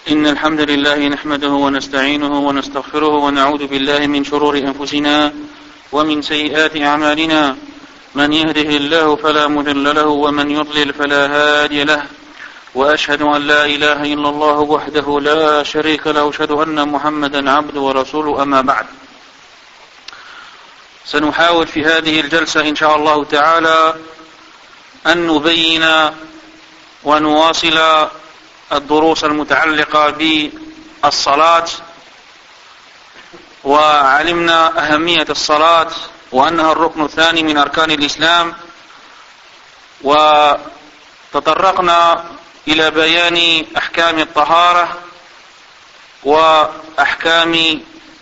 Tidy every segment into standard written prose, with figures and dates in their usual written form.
إن الحمد لله نحمده ونستعينه ونستغفره ونعوذ بالله من شرور أنفسنا ومن سيئات أعمالنا. من يهده الله فلا مضل له ومن يضلل فلا هادي له، وأشهد أن لا إله إلا الله وحده لا شريك له، وأشهد أن محمدا عبده ورسوله. أما بعد، سنحاول في هذه الجلسة إن شاء الله تعالى أن نبين ونواصل الدروس المتعلقة بالصلاة. وعلمنا أهمية الصلاة وأنها الركن الثاني من أركان الإسلام، وتطرقنا إلى بيان أحكام الطهارة وأحكام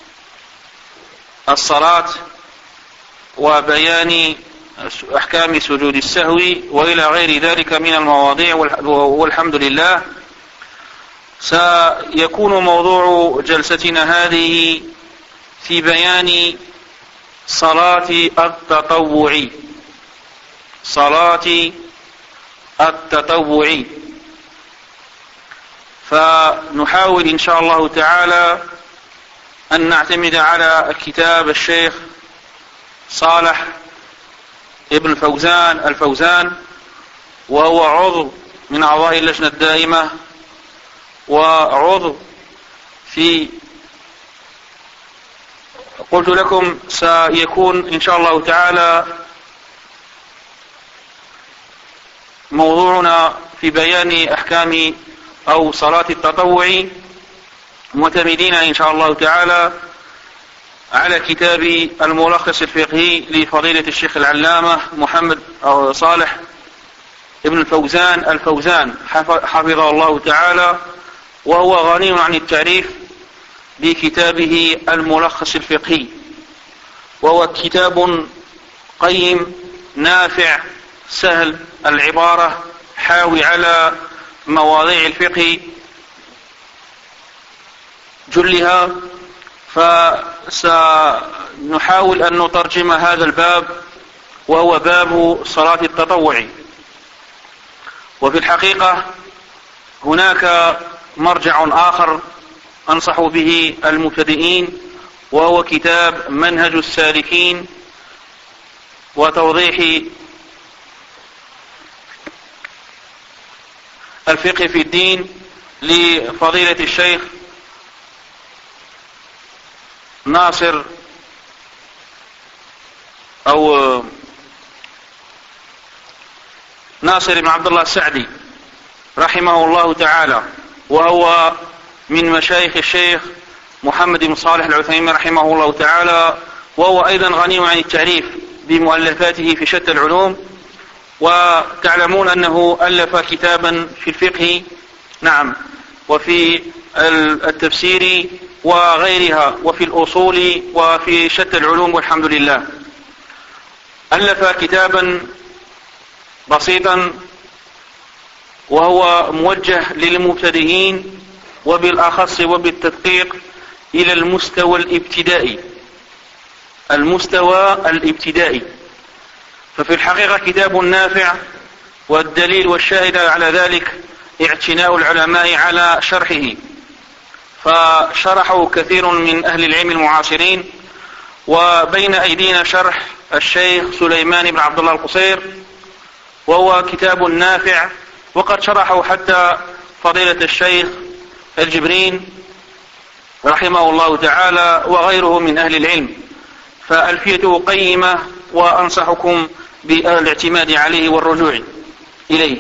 الصلاة وبيان أحكام سجود السهو وإلى غير ذلك من المواضيع، والحمد لله. سيكون موضوع جلستنا هذه في بيان صلاة التطوع. صلاة التطوع، فنحاول إن شاء الله تعالى أن نعتمد على كتاب الشيخ صالح ابن الفوزان، وهو عضو من أعضاء اللجنة الدائمة وعضو في، قلت لكم سيكون إن شاء الله تعالى موضوعنا في بيان أحكام أو صلاة التطوع، معتمدين إن شاء الله تعالى على كتاب الملخص الفقهي لفضيلة الشيخ العلامة محمد صالح ابن الفوزان حفظه الله تعالى، وهو غني عن التعريف بكتابه الملخص الفقهي، وهو كتاب قيم نافع سهل العبارة، حاوي على مواضيع الفقه جلها. فسنحاول أن نترجم هذا الباب، وهو باب صلاة التطوع. وفي الحقيقة هناك مرجع آخر أنصح به المبتدئين، وهو كتاب منهج السالكين وتوضيح الفقه في الدين لفضيلة الشيخ ناصر بن عبد الله السعدي رحمه الله تعالى، وهو من مشايخ الشيخ محمد بن صالح العثيمين رحمه الله تعالى، وهو أيضا غني عن التعريف بمؤلفاته في شتى العلوم. وتعلمون أنه ألف كتابا في الفقه، نعم، وفي التفسير وغيرها، وفي الأصول وفي شتى العلوم، والحمد لله. ألف كتابا بسيطا وهو موجه للمبتدئين، وبالأخص وبالتدقيق إلى المستوى الابتدائي. ففي الحقيقة كتاب نافع، والدليل والشاهد على ذلك اعتناء العلماء على شرحه، فشرحه كثير من أهل العلم المعاصرين. وبين أيدينا شرح الشيخ سليمان بن عبد الله القصير، وهو كتاب نافع، وقد شرحه حتى فضيلة الشيخ الجبرين رحمه الله تعالى وغيره من أهل العلم. فألفيته قيمة، وأنصحكم بالاعتماد عليه والرجوع إليه.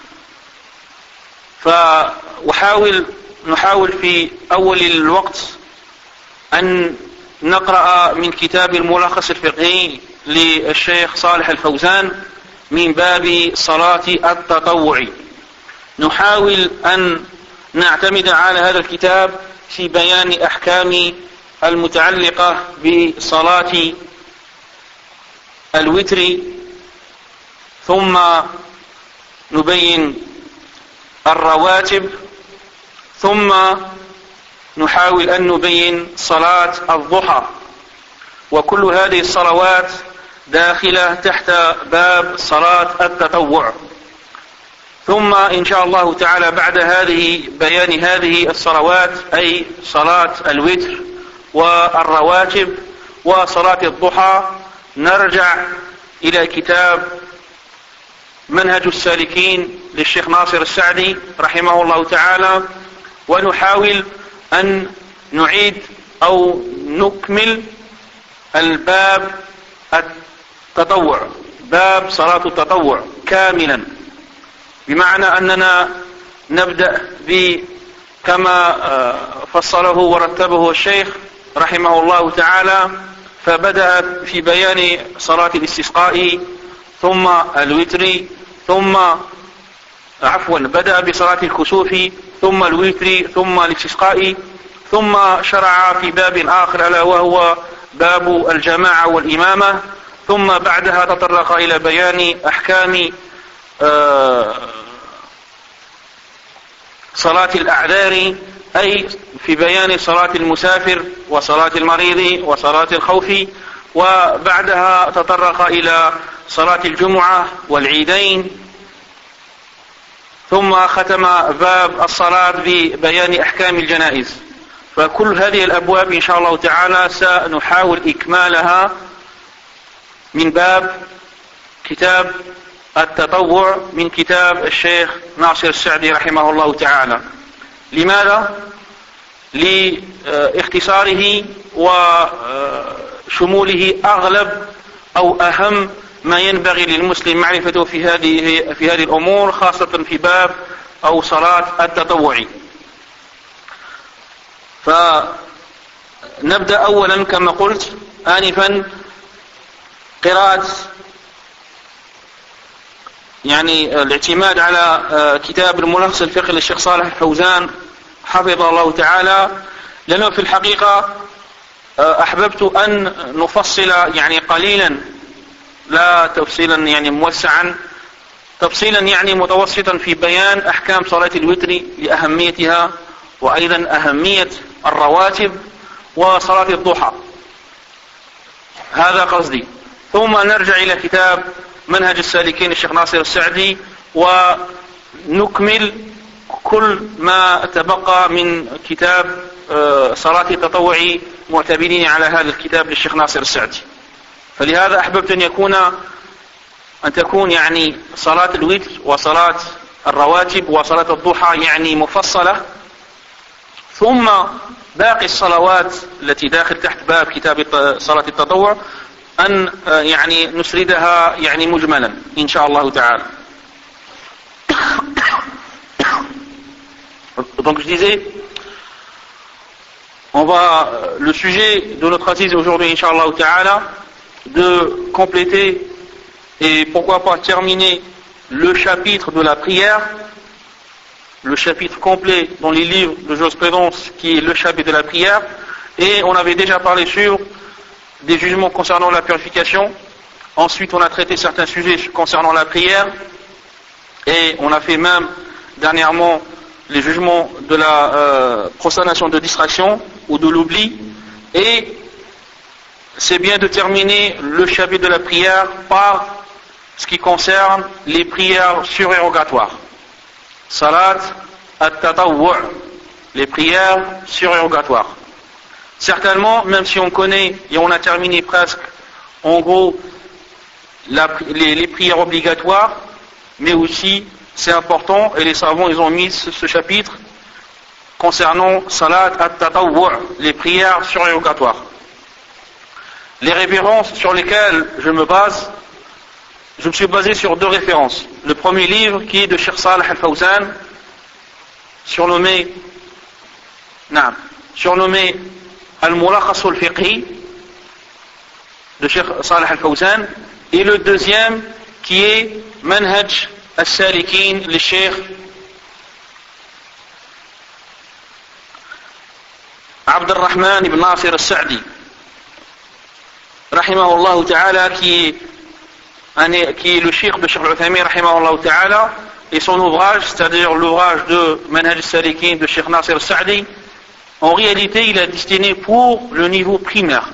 نحاول في أول الوقت أن نقرأ من كتاب الملخص الفقهي للشيخ صالح الفوزان من باب صلاة التطوع. نحاول أن نعتمد على هذا الكتاب في بيان أحكام المتعلقة بصلاة الوتر، ثم نبين الرواتب، ثم نحاول أن نبين صلاة الضحى. وكل هذه الصلوات داخلة تحت باب صلاة التطوع. ثم إن شاء الله تعالى بعد بيان هذه الصلوات أي صلاة الوتر والرواتب وصلاة الضحى نرجع إلى كتاب منهج السالكين للشيخ ناصر السعدي رحمه الله تعالى، ونحاول أن نعيد أو نكمل الباب التطوع، باب صلاة التطوع كاملا، بمعنى أننا نبدأ كما فصله ورتبه الشيخ رحمه الله تعالى، فبدأ في بيان صلاة الاستسقاء ثم الوتر ثم بدأ بصلاة الكسوف ثم الوتر ثم الاستسقاء، ثم شرع في باب آخر ألا وهو باب الجماعة والإمامة، ثم بعدها تطرق إلى بيان أحكام صلاة الأعذار، أي في بيان صلاة المسافر وصلاة المريض وصلاة الخوف، وبعدها تطرق إلى صلاة الجمعة والعيدين، ثم ختم باب الصلاة ببيان أحكام الجنائز. فكل هذه الأبواب إن شاء الله تعالى سنحاول إكمالها من باب كتاب التطوع من كتاب الشيخ ناصر السعدي رحمه الله تعالى. لماذا؟ لاختصاره وشموله أغلب أو أهم ما ينبغي للمسلم معرفته في هذه الأمور، خاصة في باب أو صلاة التطوع. فنبدأ أولا كما قلت آنفا قراءة يعني الاعتماد على كتاب الملخص الفقهي للشيخ صالح الفوزان حفظه الله تعالى، لأنه في الحقيقة أحببت أن نفصل يعني قليلا، لا تفصيلا يعني موسعا، تفصيلا يعني متوسطا في بيان أحكام صلاة الوتر لأهميتها، وأيضا أهمية الرواتب وصلاة الضحى، هذا قصدي. ثم نرجع إلى كتاب منهج السالكين الشيخ ناصر السعدي ونكمل كل ما تبقى من كتاب صلاة التطوع معتمدين على هذا الكتاب للشيخ ناصر السعدي. فلهذا أحببت أن تكون يعني صلاة الوتر وصلاة الرواتب وصلاة الضحى يعني مفصلة، ثم باقي الصلوات التي داخل تحت باب كتاب صلاة التطوع أن يعني نسردها يعني مجملا إن شاء الله تعالى. Donc je disais, le sujet de notre assise aujourd'hui, Inch'Allah Ta'ala, de compléter et pourquoi pas terminer le chapitre de la prière, le chapitre complet dans les livres de jurisprudence qui est le chapitre de la prière. Et on avait déjà parlé sur des jugements concernant la purification. Ensuite on a traité certains sujets concernant la prière, et on a fait même dernièrement les jugements de la profanation de distraction ou de l'oubli. Et c'est bien de terminer le chapitre de la prière par ce qui concerne les prières surérogatoires. Salat at-tatawwu', les prières surérogatoires. Certainement, même si on connaît et on a terminé presque en gros les prières obligatoires, mais aussi c'est important, et les savants ils ont mis ce chapitre concernant Salat at-tatawwu', les prières surérogatoires. Les références sur lesquelles je me suis basé sur deux références. Le premier livre qui est de Cheikh Salih al-Fawzan, surnommé Al-Mulakhas al-Fiqhi de Cheikh Salih al-Fawzan, et le deuxième qui est Manhaj al-Salikin le Cheikh Abd al-Rahman ibn Nasir al-Sa'di rahimahullah ta'ala, qui est le cheikh de Cheikh al-Uthaymin rahimahullah ta'ala, et son ouvrage, c'est-à-dire l'ouvrage de Manhaj al-Salikin de Cheikh Nasir al-Sa'di, en réalité il est destiné pour le niveau primaire.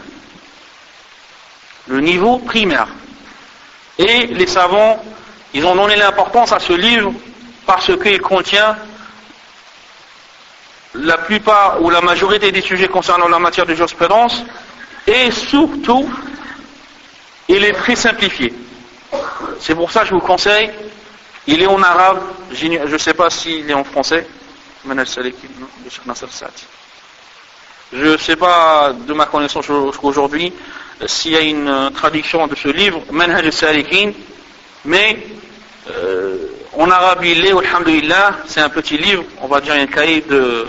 Le niveau primaire. Et les savants, ils ont donné l'importance à ce livre parce qu'il contient la plupart ou la majorité des sujets concernant la matière de jurisprudence, et surtout il est très simplifié. C'est pour ça que je vous conseille, il est en arabe, je ne sais pas s'il est en français, je ne sais pas de ma connaissance aujourd'hui s'il y a une traduction de ce livre, Manhaj al-Salikin, mais en arabe il est, alhamdulillah, c'est un petit livre, on va dire un cahier de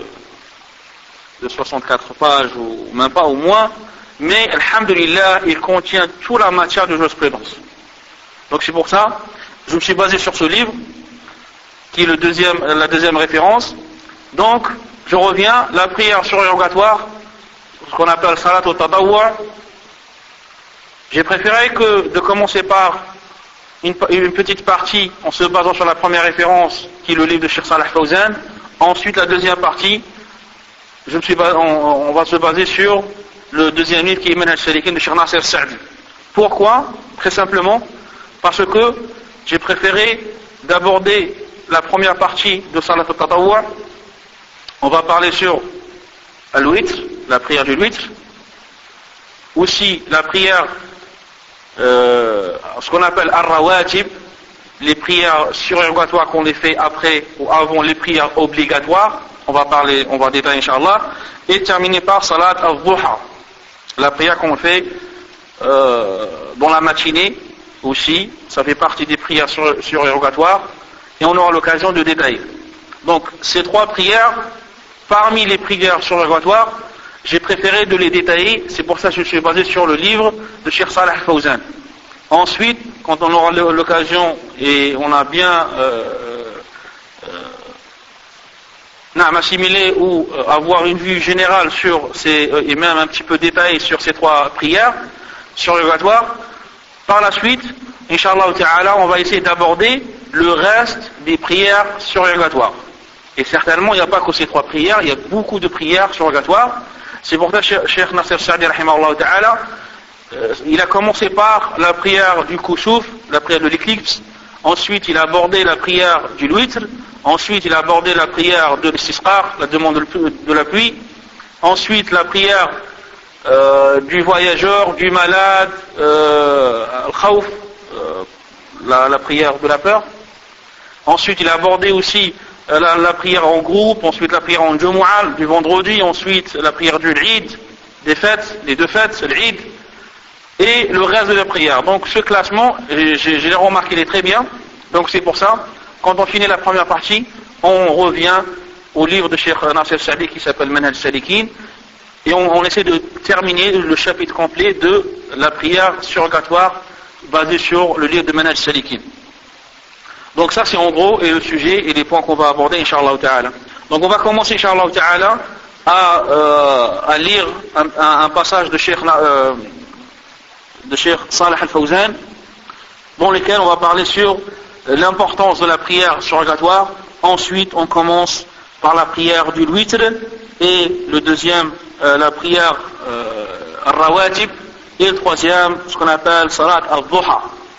64 pages ou même pas au moins, mais alhamdulillah il contient toute la matière de jurisprudence. Donc c'est pour ça je me suis basé sur ce livre qui est la deuxième référence. Donc je reviens, la prière surérogatoire, ce qu'on appelle salat au tadawwa, j'ai préféré de commencer par une petite partie en se basant sur la première référence qui est le livre de Cheikh Salih Fawzan. Ensuite la deuxième partie, on va se baser sur le deuxième livre qui est Manhaj al-Salikin de Cheikh Nasser Sa'di. Pourquoi? Très simplement parce que j'ai préféré d'aborder la première partie de Salat al-Tatawwa. On va parler sur al-Witr, la prière du Witr, aussi la prière ce qu'on appelle ar-Rawatib, les prières surérogatoires qu'on les fait après ou avant les prières obligatoires. On va détailler Inch'Allah, et terminer par Salat al-Duha, la prière qu'on fait dans la matinée aussi, ça fait partie des prières surérogatoires, et on aura l'occasion de détailler. Donc ces trois prières, parmi les prières surérogatoires, j'ai préféré de les détailler, c'est pour ça que je suis basé sur le livre de Cheikh Salih Fawzan. Ensuite, quand on aura l'occasion et on a bien assimiler ou avoir une vue générale sur et même un petit peu détaillée sur ces trois prières surérogatoires, par la suite, Inch'Allah Ta'ala, on va essayer d'aborder le reste des prières surérogatoires. Et certainement, il n'y a pas que ces trois prières, il y a beaucoup de prières surérogatoires. C'est pour ça que Cheikh Nasser Sa'di, rahimahullah Ta'ala, il a commencé par la prière du Kusuf, la prière de l'éclipse. Ensuite, il a abordé la prière du Witr. Ensuite, il a abordé la prière de l'istisqa, la demande de la pluie. Ensuite, la prière du voyageur, du malade, al-khawf, la prière de la peur. Ensuite, il a abordé aussi la prière en groupe. Ensuite, la prière en Jumu'ah, du vendredi. Ensuite, la prière du Eid, des fêtes, les deux fêtes, l'Eid. Et le reste de la prière. Donc, ce classement, j'ai remarqué, il est très bien. Donc, c'est pour ça. Quand on finit la première partie, on revient au livre de Cheikh Nasser Sa'di qui s'appelle Manhaj al-Salikin, et on essaie de terminer le chapitre complet de la prière surrogatoire basée sur le livre de Manhaj al-Salikin. Donc ça c'est en gros et le sujet et les points qu'on va aborder Inch'Allah Ta'ala. Donc on va commencer Inch'Allah Ta'ala à lire un passage de Cheikh Salih al-Fawzan dans lequel on va parler sur l'importance de la prière surrogatoire. Ensuite, on commence par la prière du Witr, et le deuxième, la prière al-Rawatib, et le troisième, ce qu'on appelle Salat al-Duha.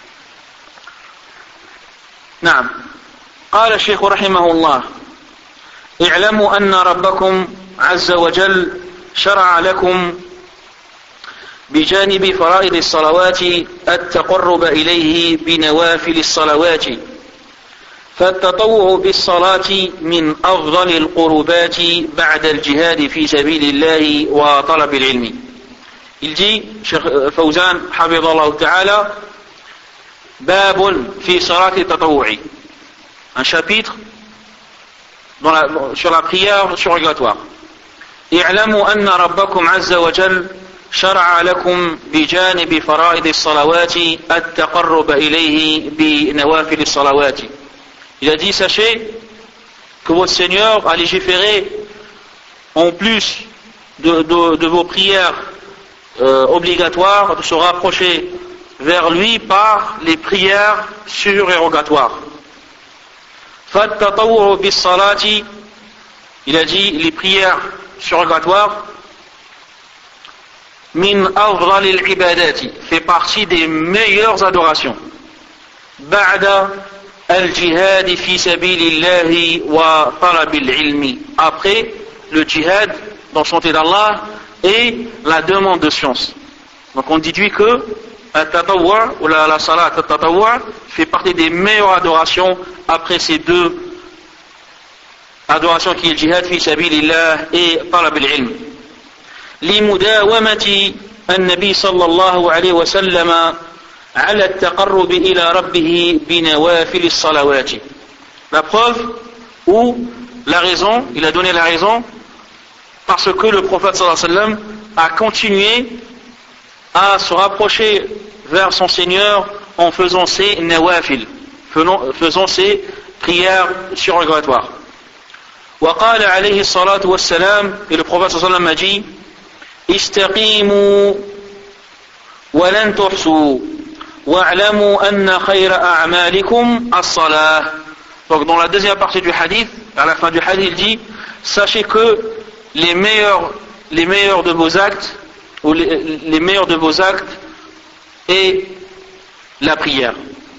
نعم. قال الشيخ رحمه الله: اعلموا أن ربكم عز وجل شرع لكم بجانب فرائض الصلوات التقرب إليه بنوافل الصلوات، فالتطوع بالصلاة من أفضل القربات بعد الجهاد في سبيل الله وطلب العلم. Il dit, Cheikh Fawzan, hafidhallahu ta'ala, Babun fi salati tatawu'i, un chapitre sur la prière surrogatoire. اعلموا أن ربكم عز وجل شرع لكم بجانب فرائض الصلوات التقرب إليه بنوافل الصلوات. Il a dit, sachez que votre Seigneur a légiféré en plus de vos prières obligatoires de se rapprocher vers lui par les prières surérogatoires. فالتطوع بالصلاة, il a dit, les prières surérogatoires, min afdal al-ibadati, fait partie des meilleures adorations. Ba'da al-jihad fi sabilillah wa talab al-ilm. Après le djihad dans le sentier d'Allah et la demande de science. Donc on déduit que at-tatawwu' ou la salat at-tatawwu' fait partie des meilleures adorations après ces deux adorations qui est le jihad fi sabilillah et talab al-ilm. لمداومة النبي صلى الله عليه وسلم على التقرب إلى ربه بنوافل الصلوات. La preuve ou la raison, il a donné la raison parce que le prophète sallallahu alayhi wa sallam a continué à se rapprocher vers son Seigneur en faisant ses nawafil, faisant ses prières surrogatoires. وقال عليه الصلاة والسلام, et le prophète sallallahu alayhi wa sallam a dit استقيموا ولن تحصوا واعلموا أن خير أعمالكم الصلاة. Donc dans la deuxième partie du hadith, à la fin du hadith, il dit sachez que les meilleurs de vos actes ou les meilleurs de vos actes est la prière.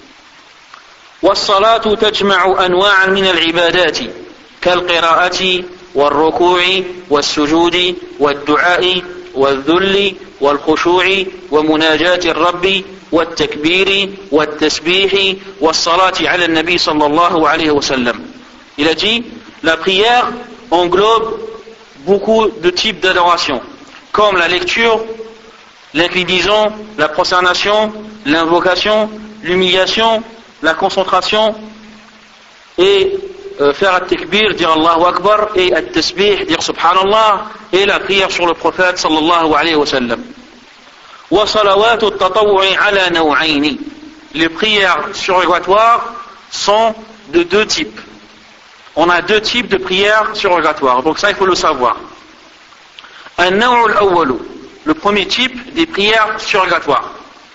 والصلاة تجمع أنواعا من العبادات كالقراءة والركوع والسجود والدعاء والذل والخشوع ومناجاة الرب والتكبير والتسبيح والصلاة على النبي صلى الله عليه وسلم. Il a dit, la prière englobe beaucoup de types d'adoration, comme la lecture, l'inclinaison, la prosternation, l'invocation, l'humiliation, la concentration et faire at-takbir, dire Allahu Akbar, et at-tasbih, dire Subhanallah, et la prière sur le prophète sallallahu alayhi wa sallam. Wa salawatu at-tatawwu'i ala naw'ayn. Les prières surrogatoires sont de deux types. On a deux types de prières surrogatoires, donc ça il faut le savoir. An-naw'u al-awwal, le premier type des prières surrogatoires.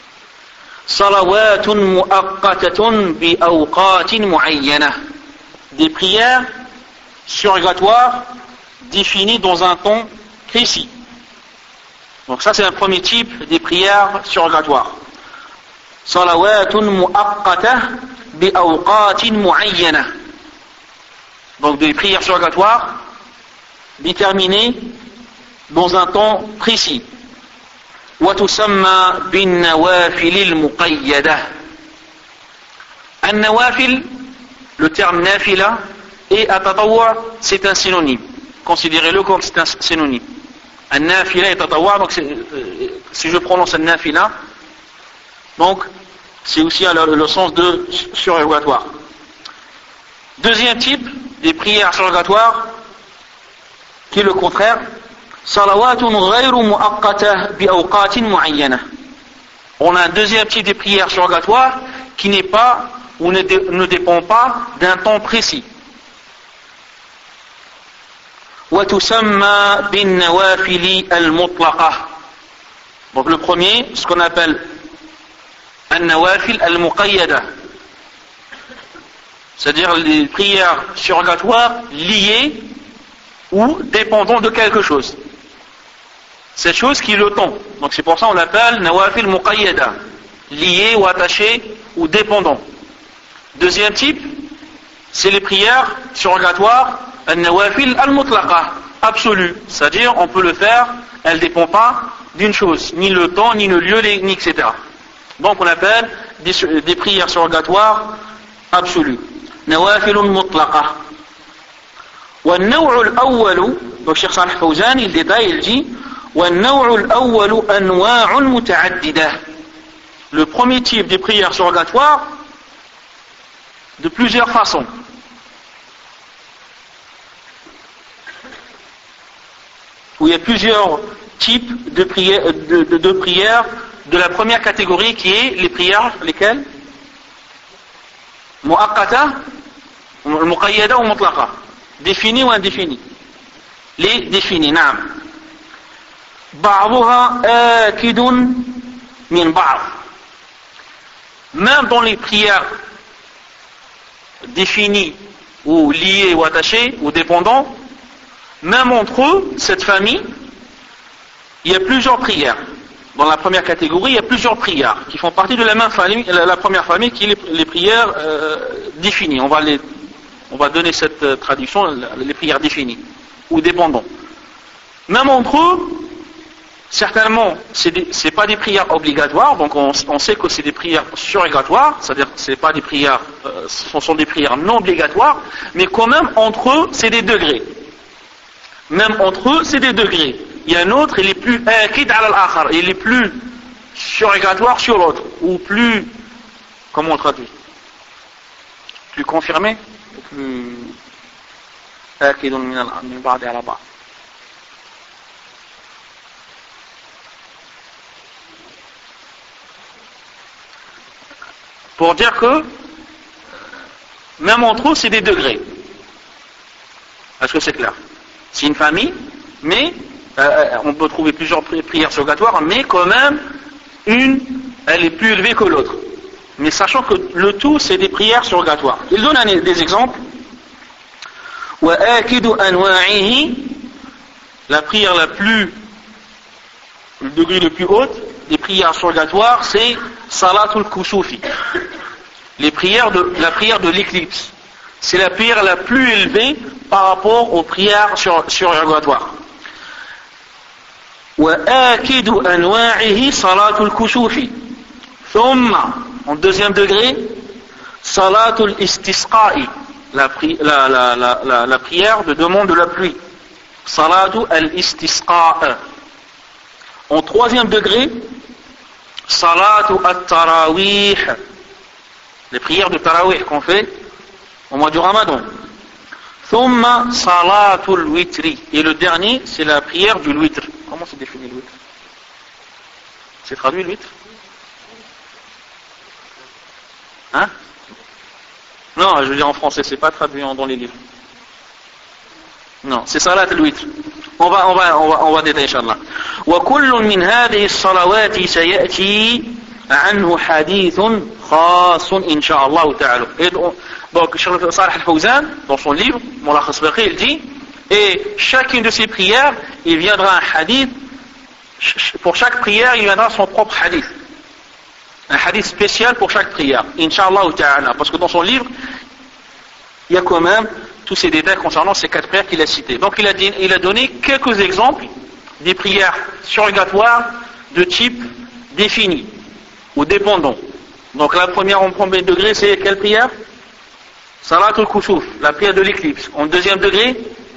Salawatun mu'aqqatatun bi awqatin mu'ayyanah. Des prières surrogatoires définies dans un temps précis. Donc ça c'est un premier type des prières surrogatoires. Salawatun mu'aqqatah bi awqatin mu'ayyanah. Donc des prières surrogatoires déterminées dans un temps précis. Wa tusamma bin nawafil al-muqayyadah. An-nawafil, le terme nafila et at-tatawwu' c'est un synonyme. Considérez-le comme c'est un synonyme. An-nafila et tatawwu', donc si je prononce an-nafila, donc c'est aussi le sens de surrogatoire. Deuxième type des prières surrogatoires, qui est le contraire, salawatun ghayru mu'aqqatah bi awqatin mu'ayyanah. On a un deuxième type de prières surrogatoires qui n'est pas ou ne dépend pas d'un temps précis. وَتُسَمَّى بِالنَّوَافِلِ الْمُطْلَقَةِ. Donc le premier, ce qu'on appelle النوافل المقيدة, c'est-à-dire les prières surrogatoires liées ou dépendant de quelque chose. Cette chose qui est le temps. Donc c'est pour ça qu'on l'appelle nawafil muqayyada, lié ou attaché ou dépendant. Deuxième type, c'est les prières surrogatoires al-nawafil al-mutlaqa, absolue, c'est-à-dire on peut le faire, elle ne dépend pas d'une chose, ni le temps, ni le lieu, ni etc. Donc on appelle des prières surrogatoires absolues. Nawafil mutlaqa. والنوع الأول, donc Cheikh Salih Fawzan il détaille, il dit والنوع الأول أنواع متعددة. Le premier type de prières surrogatoires de plusieurs façons. Où il y a plusieurs types de prières de la première catégorie qui est les prières, lesquelles mu'aqqata, muqayyada ou mutlaqa, définies ou indéfinies. Les définies, naam. Ba'duha akidun min ba'd. Même dans les prières définies ou liées ou attachées ou dépendantes, même entre eux, cette famille, il y a plusieurs prières. dans la première catégorie, il y a plusieurs prières qui font partie de la même famille, la première famille qui est les prières définies. On va donner cette traduction, les prières définies ou dépendantes. Même entre eux, certainement, c'est pas des prières obligatoires, donc on sait que c'est des prières surrogatoires, c'est-à-dire que c'est pas des prières, ce sont des prières non obligatoires, mais quand même entre eux, c'est des degrés. Même entre eux, c'est des degrés. Il y a un autre, il est plus akid ala al-akhar, il est plus surrogatoire sur l'autre, ou plus, comment on traduit? Plus confirmé, plus akidun min ba'di ala ba'd. Pour dire que même entre eux, c'est des degrés. Est-ce que c'est clair? C'est une famille, mais on peut trouver plusieurs prières surrogatoires, mais quand même, elle est plus élevée que l'autre. Mais sachant que le tout, c'est des prières surrogatoires. Il donne des exemples. La prière le degré le plus haut des prières surrogatoires, c'est Salatul Kusufi. La prière de l'éclipse. C'est la prière la plus élevée par rapport aux prières surrogatoires. وآكد أنواعه صلاة الكسوف ثم en deuxième degré صلاة الاستسقاء la prière de demande de la pluie صلاة الاستسقاء en troisième degré صلاة التراويح les prières de tarawih qu'on fait au mois du Ramadan. Thumma salatul witri. Et le dernier, c'est la prière du witr. Comment c'est défini le witr? C'est traduit le witr? Hein? Non, je veux dire en français, c'est pas traduit dans les livres. Non, c'est salat al-witr. On va détailler, Inch'Allah. وكل من هذه الصلوات سيأتي عنه حديث خاص إن شاء الله تعالى. Donc, Cheikh Salih Al-Fawzan, dans son livre, Mulakhas Baqi, il dit, et chacune de ces prières, il viendra un hadith, pour chaque prière, il viendra son propre hadith. Un hadith spécial pour chaque prière, Inch'Allah ta'ala. Parce que dans son livre, il y a quand même tous ces détails concernant ces 4 prières qu'il a citées. Donc, il a donné quelques exemples des prières surrogatoires de type défini ou dépendant. Donc, la première en premier degré, c'est quelle prière? Salatul Kusuf, la prière de l'éclipse. En deuxième degré,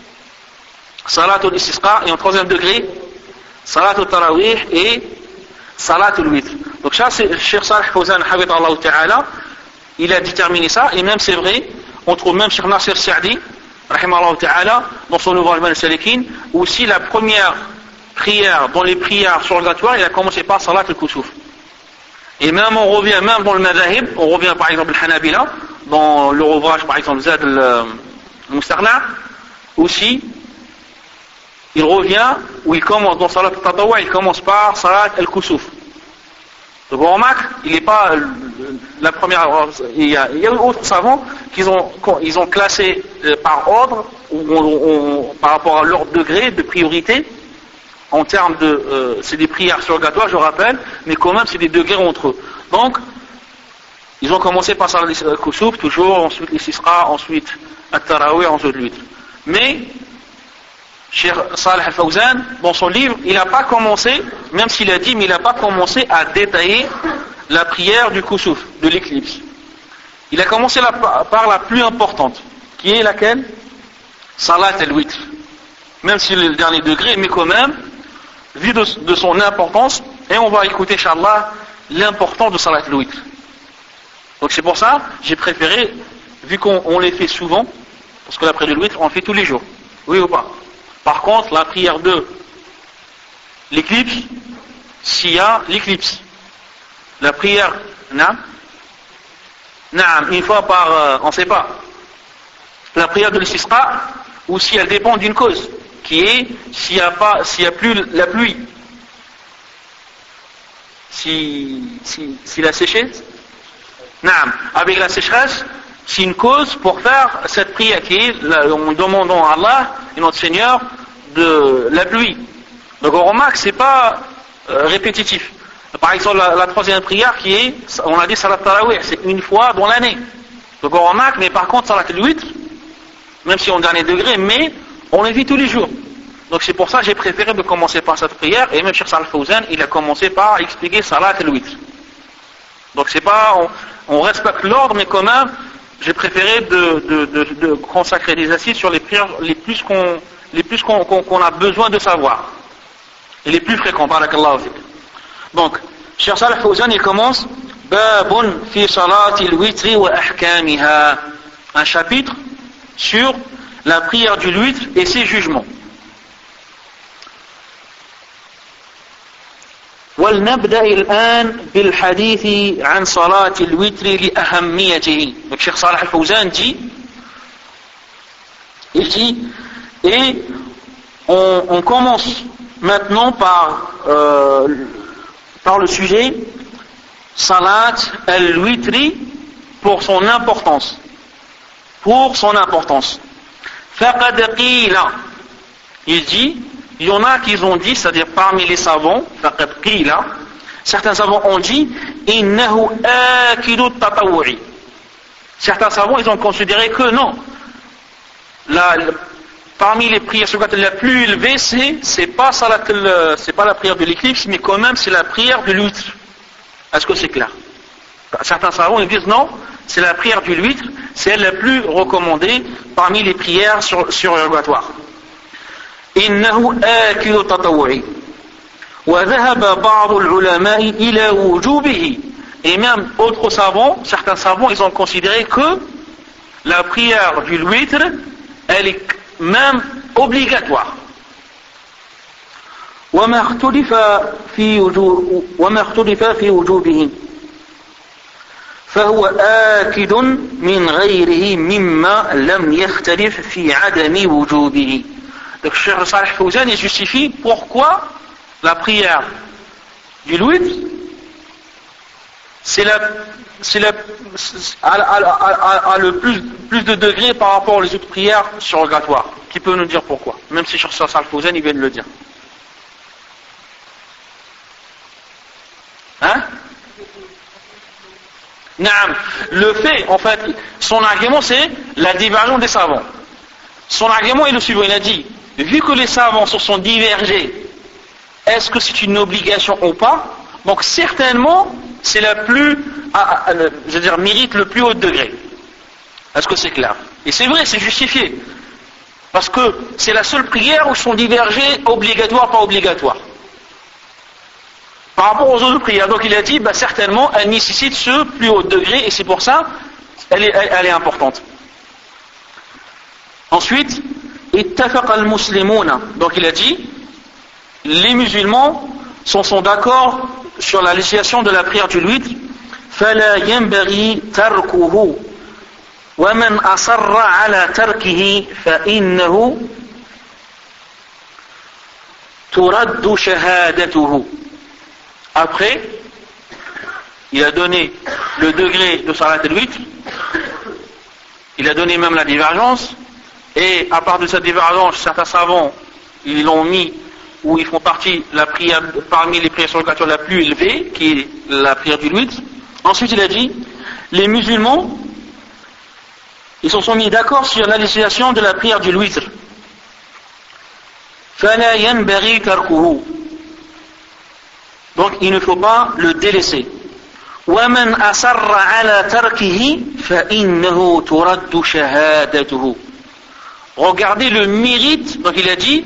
Salatul Istisqa. Et en troisième degré, Salatul Tarawih et Salatul Witr. Donc ça, c'est le Cheikh Salih Fawzan, Hafidhahullah Ta'ala, il a déterminé ça. Et même, c'est vrai, on trouve même Cheikh Nasir Sa'di, Rahimahullah Ta'ala, dans son ouvrage Al-Salikin, où aussi la première prière, dans les prières surrogatoires, il a commencé par Salatul Kusuf. Et même on revient, même dans le Madhahib, on revient par exemple le Hanabila, dans leur ouvrage par exemple Zad al-Mustaghna, aussi, il revient, où il commence dans Salat al-Tatawa, il commence par Salat al-Kusuf. Donc on remarque, il n'est pas la première, il y a d'autres savants qu'ils ont classé par ordre, par rapport à leur degré de priorité, en termes de, c'est des prières surrogatoires, je rappelle, mais quand même c'est des degrés entre eux. Donc, ils ont commencé par Salat al-Kusuf, toujours, ensuite l'Istisqa, ensuite At-Tarawih, ensuite l'Witr. Mais, Cheikh Salih Al-Fawzan, dans son livre, il n'a pas commencé, même s'il a dit, mais il n'a pas commencé à détailler la prière du Kusuf, de l'éclipse. Il a commencé par la plus importante, qui est laquelle? Salat al-Witr. Même si c'est le dernier degré, mais quand même, vu de son importance, et on va écouter, Inch'Allah, l'importance de Salat al-Witr. Donc c'est pour ça, j'ai préféré, vu qu'on les fait souvent, parce que la prière de l'Witr, on le fait tous les jours. Oui ou pas? Par contre, la prière de l'éclipse, s'il y a l'éclipse. La prière, une fois par, on ne sait pas. La prière de l'Istisqa, ou si elle dépend d'une cause, qui est s'il y a plus la pluie, s'il a séché, avec la sécheresse, c'est une cause pour faire cette prière qui est, en demandant à Allah et notre Seigneur de la pluie. Donc on remarque, c'est pas répétitif. Par exemple, la troisième prière qui est, on a dit salat tarawih, c'est une fois dans l'année. Donc on remarque, mais par contre salat al-witr, même si on est au dernier degré, mais on le vit tous les jours. Donc c'est pour ça que j'ai préféré de commencer par cette prière, et même Cheikh Salih Fawzan, il a commencé par expliquer salat al-witr. Donc c'est pas, on respecte l'ordre, mais quand même, j'ai préféré de consacrer des assises sur les prières les plus qu'on a besoin de savoir. Et les plus fréquents, barakallahu fik. Donc, Cheikh Salih Fawzan, il commence Babun fi salati al-witri wa ahkamiha. Un chapitre sur la prière du witr et ses jugements. ولنبدأ الآن بالحديث عن صلاة الوتر لأهميته. Donc Cheikh Salih Al-Fawzan dit, et on commence maintenant par le sujet Salat al-Witri pour son importance. فقد قيل, il dit, il y en a qui ont dit, c'est-à-dire parmi les savants, فقد قيل, certains savants ont dit إنه آكد التطوع. Certains savants, ils ont considéré que non, parmi les prières sur la plus élevée, c'est pas la prière de l'éclipse, mais quand même c'est la prière de l'witr. Est-ce que c'est clair? Certains savants ils disent non, c'est la prière du witr, c'est elle la plus recommandée parmi les prières surérogatoires. إنه آكل التطوع وذهب بعض العلماء إلى وجوبه. Et même autres savants, certains savants, ils ont considéré que la prière du witr, elle est même obligatoire. وما اختلف في وجوبه فهو آكد من غيره مما لم يختلف في عدم وجوبه. Donc Cheikh Salih Fawzan il justifie pourquoi la prière du witr a le plus de degrés par rapport aux autres prières surrogatoires. Qui peut nous dire pourquoi? Même si Cheikh Salih Fawzan il vient de le dire. Hein? Naam. Le fait, en fait, son argument c'est la divergence des savants. Son argument est le suivant, il a dit, vu que les savants se sont divergés, est-ce que c'est une obligation ou pas? Donc certainement, c'est la plus, mérite le plus haut degré. Est-ce que c'est clair? Et c'est vrai, c'est justifié. Parce que c'est la seule prière où ils sont divergés, obligatoire, pas obligatoire. Par rapport aux autres prières. Donc il a dit, certainement, elle nécessite ce plus haut degré, et c'est pour ça, elle est importante. Ensuite, ittafaqa al-muslimuna. Donc il a dit, les musulmans sont d'accord sur la législation de la prière du witr. فلا ينبغي تركه ومن أصر على تركه فإنه ترد شهادته. Après, il a donné le degré de Salat al-Witr, il a donné même la divergence, et à part de cette divergence, certains savants, ils l'ont mis, où ils font partie la prière, parmi les prières surrogatoires la plus élevée, qui est la prière du witr. Ensuite, il a dit, les musulmans, ils se sont mis d'accord sur la législation de la prière du witr. فَلَا يَنْبَغِي تَرْكُهُ. Donc il ne faut pas le délaisser. وَمَنْ أَصَرَّ عَلَى تَرْكِهِ فَإِنَّهُ تُرَدُّ شَهَادَتُهُ. Regardez le mérite, donc il a dit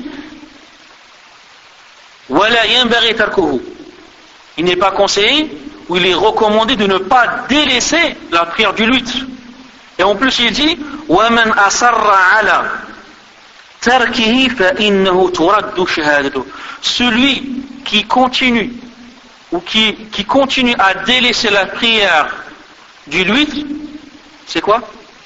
وَلَا يَنْبَغِي تَرْكُهُ. Il n'est pas conseillé ou il est recommandé de ne pas délaisser la prière du witr. Et en plus il dit وَمَنْ أَصَرَّ عَلَى تَرْكِهِ فَإِنَّهُ تُرَدُّ شَهَادَتُهُ. Celui qui continue ou qui continue à délaisser la prière du witr, c'est quoi?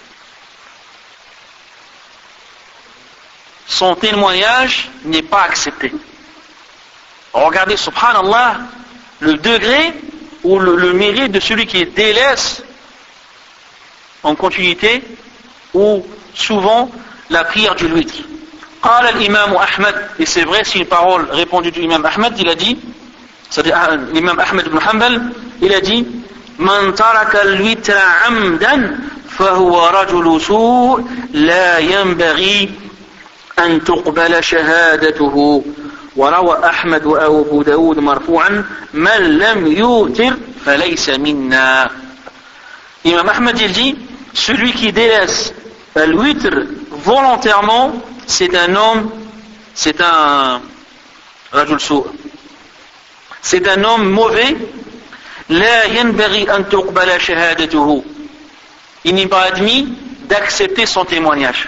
Son témoignage n'est pas accepté. Regardez, subhanallah, le degré ou le mérite de celui qui délaisse en continuité ou souvent la prière du witr. قال الإمام أحمد, et c'est vrai, c'est une parole répondue du imam Ahmed, il a dit c'est-à-dire l'imam Ahmed ibn Hanbal, il a dit Man taraka al-witra amdan fahuwa rajulu su' la yanbaghi an tuqbala shahadatuhu. وروى أحمد وأبو داود مرفوعا من لم يوتر فليس منا. Imam Ahmed il dit celui qui délaisse le witr volontairement, c'est un homme, c'est un rajul sou', c'est un homme mauvais. لا ينبغي أن تقبل شهادته. Il n'est pas admis d'accepter son témoignage.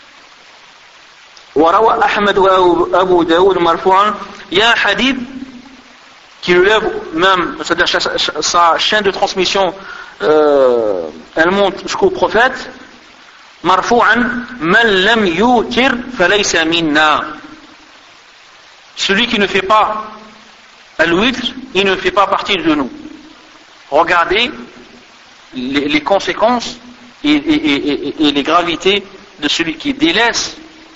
وروى أحمد وأبو داود مرفوعا. Il y a un hadith qui relève même, c'est-à-dire sa chaîne de transmission, elle monte jusqu'au prophète. مرفوعا من لم يوتر فليس منا. Celui qui ne fait pas al-witr, il ne fait pas partie de nous. Regardez les conséquences et les gravités de celui qui délaisse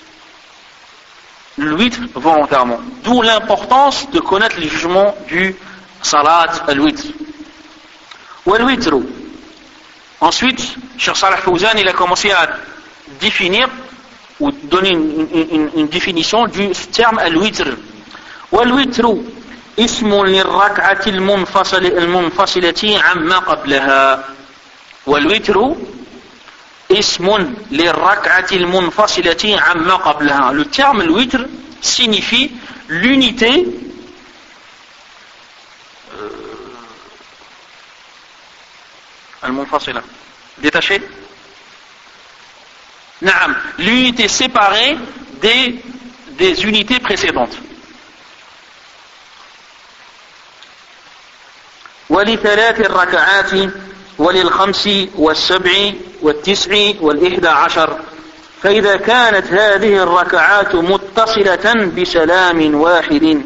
le witr volontairement. D'où l'importance de connaître les jugements du salat al-witr. Ou al-witr. Ensuite, Cheikh Salih Fawzan, il a commencé à définir ou donner une définition du terme al-witr. Ou al-witr اسم للركعة المنفصلة عما قبلها. والوتر اسم للركعة المنفصلة عما قبلها. Le terme الوتر signifie l'unité المنفصلة détachée. نعم, l'unité séparée des unités précédentes. ولثلاث الركعات وللخمس والسبع والتسع والإحدى عشر. فإذا كانت هذه الركعات متصلة بسلام واحد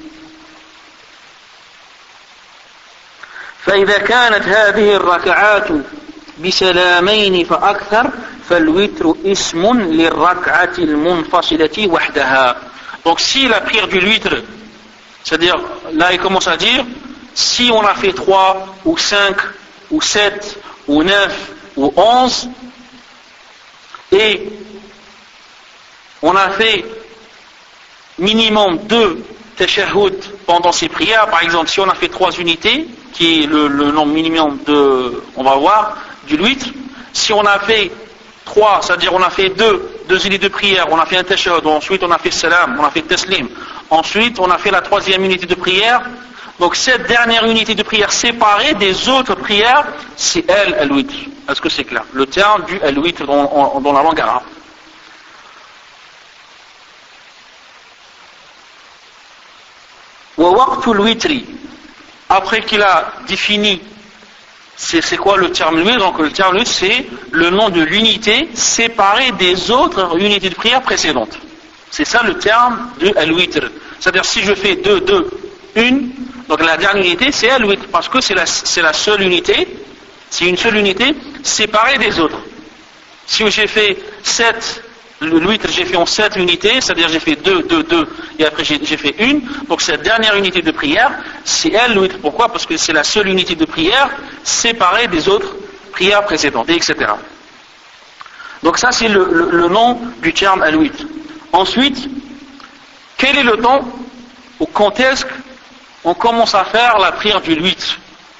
فإذا كانت هذه الركعات بسلامين فأكثر فالوتر اسم للركعة المنفصلة وحدها. Donc si la prière du witr, c'est-à-dire là il commence à dire si on a fait 3 ou 5 ou 7 ou 9 ou 11 et on a fait minimum 2 tashahhud pendant ces prières, par exemple si on a fait 3 unités qui est le nombre minimum de, on va voir, du witr, si on a fait 3, c'est-à-dire on a fait 2 unités de prière, on a fait un tashahhud, ensuite on a fait salam, on a fait taslim, ensuite on a fait la 3e unité de prière. Donc cette dernière unité de prière séparée des autres prières, c'est elle al-witr. Est-ce que c'est clair? Le terme du al-witr dans la langue arabe. Wa waqtu al-witri. Après qu'il a défini c'est quoi le terme al-witr, donc le terme al-witr c'est le nom de l'unité séparée des autres unités de prière précédentes. C'est ça le terme de al-witr. C'est-à-dire si je fais 2, 1, donc la dernière unité c'est al-witr parce que c'est la seule unité, c'est une seule unité séparée des autres. Si j'ai fait 7, le witr j'ai fait en 7 unités, c'est-à-dire j'ai fait 2, et après j'ai fait 1, donc cette dernière unité de prière c'est elle le witr. Pourquoi? Parce que c'est la seule unité de prière séparée des autres prières précédentes, etc. Donc ça c'est le nom du terme al-witr. Ensuite, quel est le temps ou quand est-ce on commence à faire la prière du witr?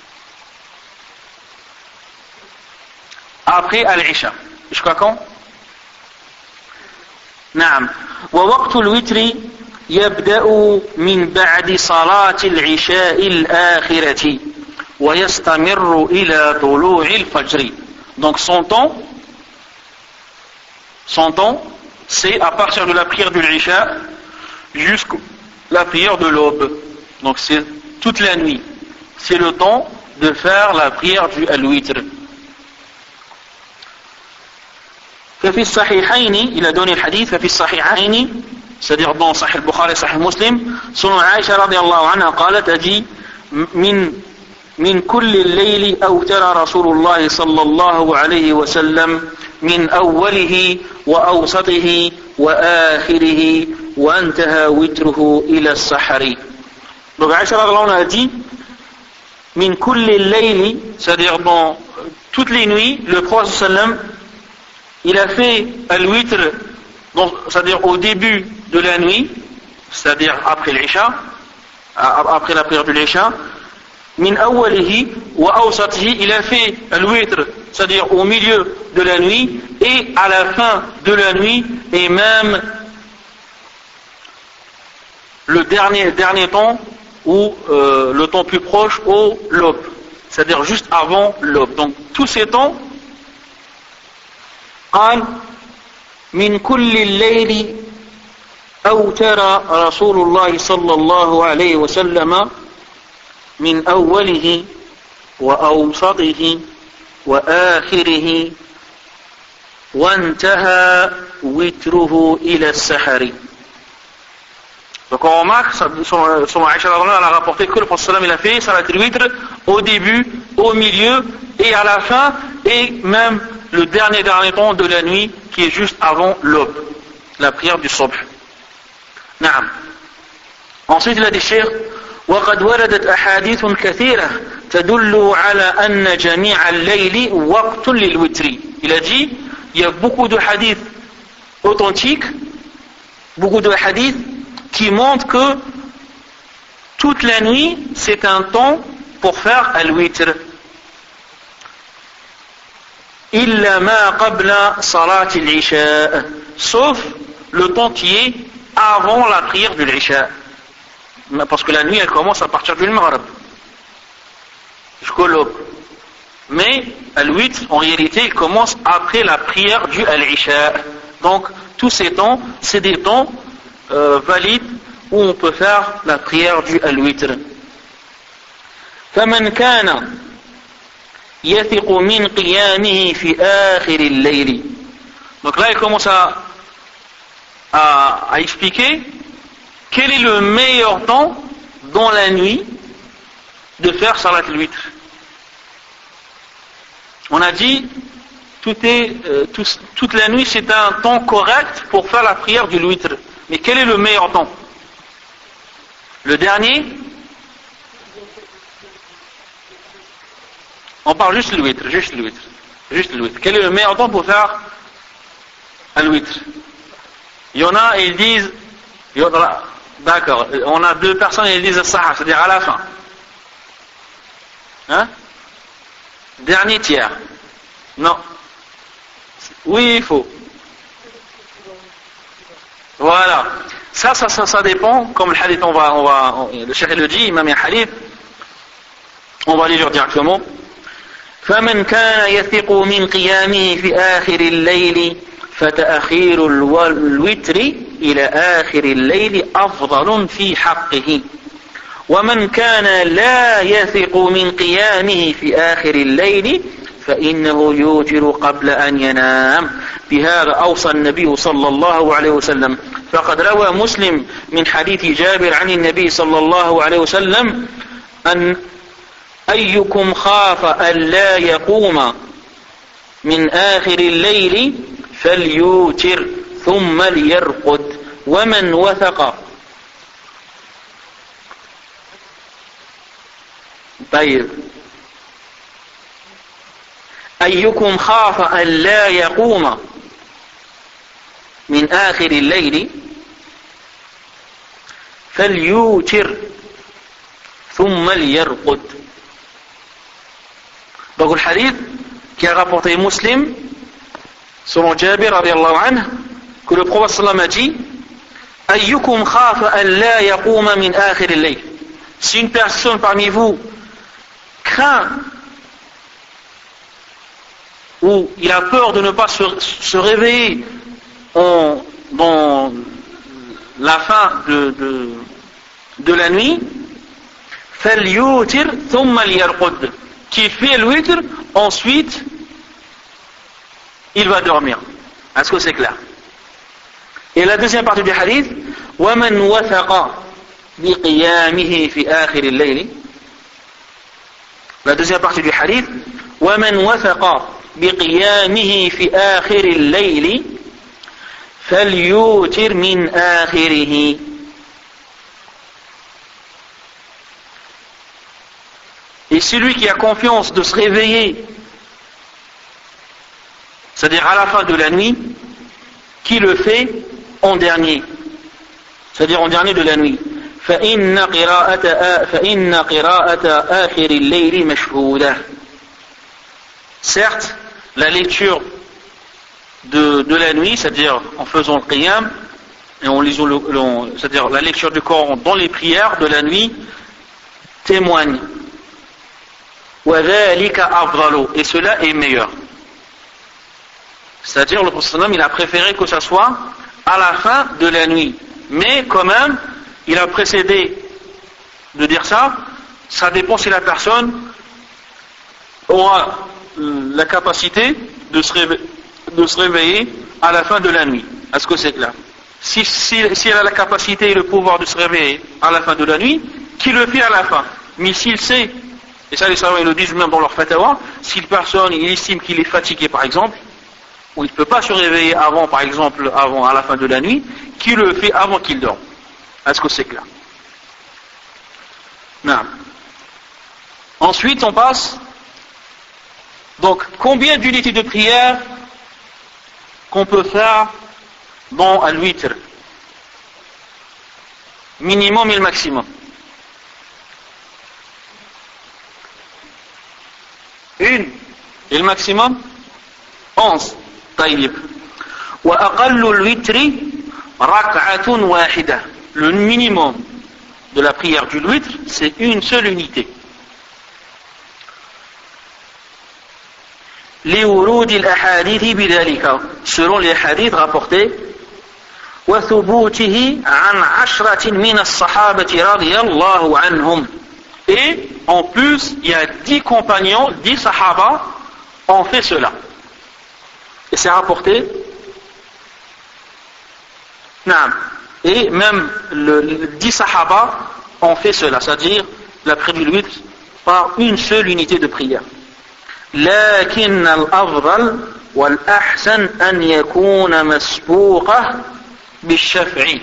Après al-Isha. Jusqu'à quand? نعم. ووقت الوتر يبدأ من بعد صلاة العشاء الآخرة ويستمر إلى طلوع الفجر. Donc son temps c'est à partir de la prière de l'Isha jusqu'à la prière de l'aube. Donc c'est toute la nuit. C'est le temps de faire la prière du al-witr. ففي الصحيحين, il a donné le hadith, ففي الصحيحين, c'est-à-dire dans Sahih al-Bukhari, Sahih Muslim, selon Aïcha radiyallahu anha, قالت أجي من كل الليل أوتر رسول الله صلى الله عليه وسلم من أوله وأوسطه وآخره وانتهى وتره إلى السحر. Donc Aïcha radhiyallahu anha a dit min kulli layli, c'est-à-dire dans toutes les nuits, le prophète sallam il a fait al-witr, c'est-à-dire au début de la nuit, c'est-à-dire après l'Isha, après la prière de l'Isha, min awwalihi wa awsatihi, il a fait al-witr, c'est-à-dire au milieu de la nuit et à la fin de la nuit et même le dernier temps ou le temps plus proche au l'aube, c'est-à-dire juste avant l'aube. Donc tous ces temps, قال من كل الليل أوتر رسول الله صلى الله عليه وسلم من أوله وأوسطه وآخره وانتهى وتره إلى السحر. Donc on remarque, sur Aïcha radhiyallahu anha, elle a rapporté que le prophète il a fait salat al-witr au début, au milieu et à la fin, et même le dernier temps de la nuit qui est juste avant l'aube, la prière du subh. Naam. Ensuite il a dit Cheikh وقد وردت أحاديث كثيرة تدل على أن جميع الليل وقت للوتر. Il a dit il y a beaucoup de hadiths authentiques, beaucoup de hadiths qui montrent que toute la nuit c'est un temps pour faire al-witr. إلا ما قبل صلاة العشاء, sauf le temps qui est avant la prière de l'Isha, parce que la nuit elle commence à partir du Maghrib jusqu'au l'aube, mais al-witr en réalité il commence après la prière du al-Isha. Donc tous ces temps c'est des temps valides où on peut faire la prière du al-witr. فمن كان يثق من قيامه في آخر الليل. Donc là il commence à expliquer quel est le meilleur temps dans la nuit de faire salat al-witr. On a dit toute la nuit c'est un temps correct pour faire la prière du witr. Mais quel est le meilleur temps? Le dernier? On parle juste le witr. Quel est le meilleur temps pour faire un witr? Il y en a et ils disent, d'accord, on a deux personnes et ils disent as-sahar, c'est-à-dire à la fin. Hein? Dernier tiers. Non. Oui, il faut. Voilà. Ça dépend, comme le hadith, le cheikh le dit, imam hadith, on va les lire directement. فمن كان يثق من قيامه في آخر الليل فتأخير الوتر إلى آخر الليل أفضل في حقه ومن كان لا يثق من قيامه في آخر الليل فإنه يوتر قبل أن ينام. بهذا أوصى النبي صلى الله عليه وسلم. فقد روى مسلم من حديث جابر عن النبي صلى الله عليه وسلم أن أيكم خاف ألا يقوم من آخر الليل فليوتر ثم ليرقد ومن وثق. طيب أيكم خاف ألا يقوم من آخر الليل فليوتر ثم ليرقد. Donc le hadith qui a rapporté Muslim selon Jabir radiyallahu anhu que le prophète sallam a dit ayyukum khafa an la yaquma min akhir al-layl. Si une personne parmi vous craint ou il a peur de ne pas se réveiller dans la fin de la nuit, falyutir thumma liyarqud, qui fait le witr, ensuite il va dormir. Est-ce que c'est clair? Et la deuxième partie du hadith, وَمَنْ وَثَقَ بِقِيَامِهِ فِي آخِرِ اللَّيْلِ. La deuxième partie du hadith, وَمَنْ وَثَقَ بِقِيَامِهِ فِي آخِرِ اللَّيْلِ فَلْيُوتِرْ مِنْ آخِرِهِ. Et celui qui a confiance de se réveiller, c'est-à-dire à la fin de la nuit, qui le fait en dernier, c'est-à-dire en dernier de la nuit. فإن قراءة آخر الليل مشهودة. Certes, la lecture de la nuit, c'est-à-dire en faisant le qiyam, et en lisant c'est-à-dire la lecture du Coran dans les prières de la nuit, témoigne. وذلك أفضل, et cela est meilleur. C'est-à-dire le prophète il a préféré que ça soit à la fin de la nuit. Mais quand même, il a précédé de dire ça, ça dépend si la personne aura la capacité de se réveiller à la fin de la nuit. Est-ce que c'est clair? Si elle a la capacité et le pouvoir de se réveiller à la fin de la nuit, qui le fait à la fin. Mais s'il sait, et ça les savants ils le disent même dans leur fatawa, si la personne il estime qu'il est fatigué par exemple, ou il ne peut pas se réveiller avant, par exemple, à la fin de la nuit, qui le fait avant qu'il dorme. Est-ce que c'est clair? Non. Ensuite, on passe. Donc, combien d'unités de prière qu'on peut faire dans al-witr? Minimum et le maximum. Une. Et le maximum 11. طيب. وأقل الوتر ركعة واحدة. Le minimum de la prière du witr, c'est une seule unité. لورود الأحاديث بذلك, selon les hadiths rapportés. وثبوته عن 10 من الصحابة رضي الله عنهم. Et en plus, il y a 10 compagnons, 10 sahaba ont fait cela. Et c'est rapporté. Et même les 10 sahaba ont fait cela, c'est-à-dire la prière du witr par une seule unité de prière. لكن الأفضل والأحسن أن يكون مسبوقة بالشفع.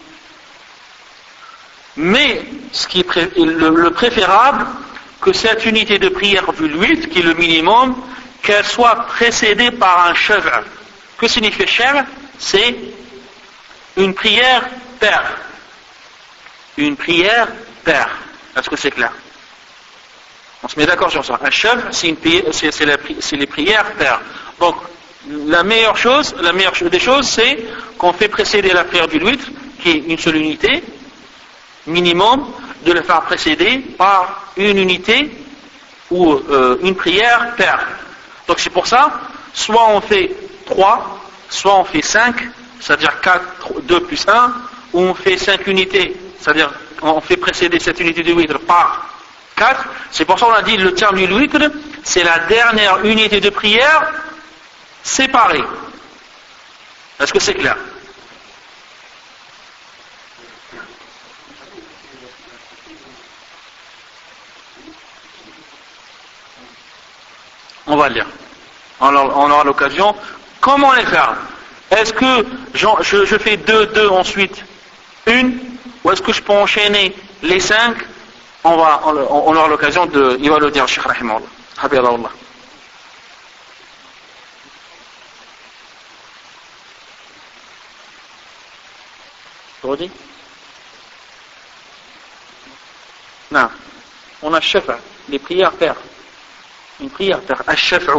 Mais ce qui est le préférable, que cette unité de prière du witr, qui est le minimum, qu'elle soit précédée par un shaf'. Que signifie shaf'? C'est une prière paire. Une prière paire. Est-ce que c'est clair? On se met d'accord sur ça. Un shaf', c'est les prières paires. Donc, la meilleure des choses, c'est qu'on fait précéder la prière du witr, qui est une seule unité, minimum, de le faire précéder par une unité ou une prière paire. Donc c'est pour ça, soit on fait 3, soit on fait 5, c'est-à-dire 4, 2 plus 1, ou on fait 5 unités, c'est-à-dire on fait précéder cette unité de witr par 4. C'est pour ça qu'on a dit le terme du witr, c'est la dernière unité de prière séparée. Est-ce que c'est clair? On va le lire. On aura l'occasion. Comment les faire? Est-ce que je fais 2 ensuite 1, ou est-ce que je peux enchaîner les 5? On aura l'occasion de. Il va le dire, Cheikh Rahimahullah. Habibullah. Redis? Non. On a shafa, les prières paires. Une prière paire. Al-shaf'u.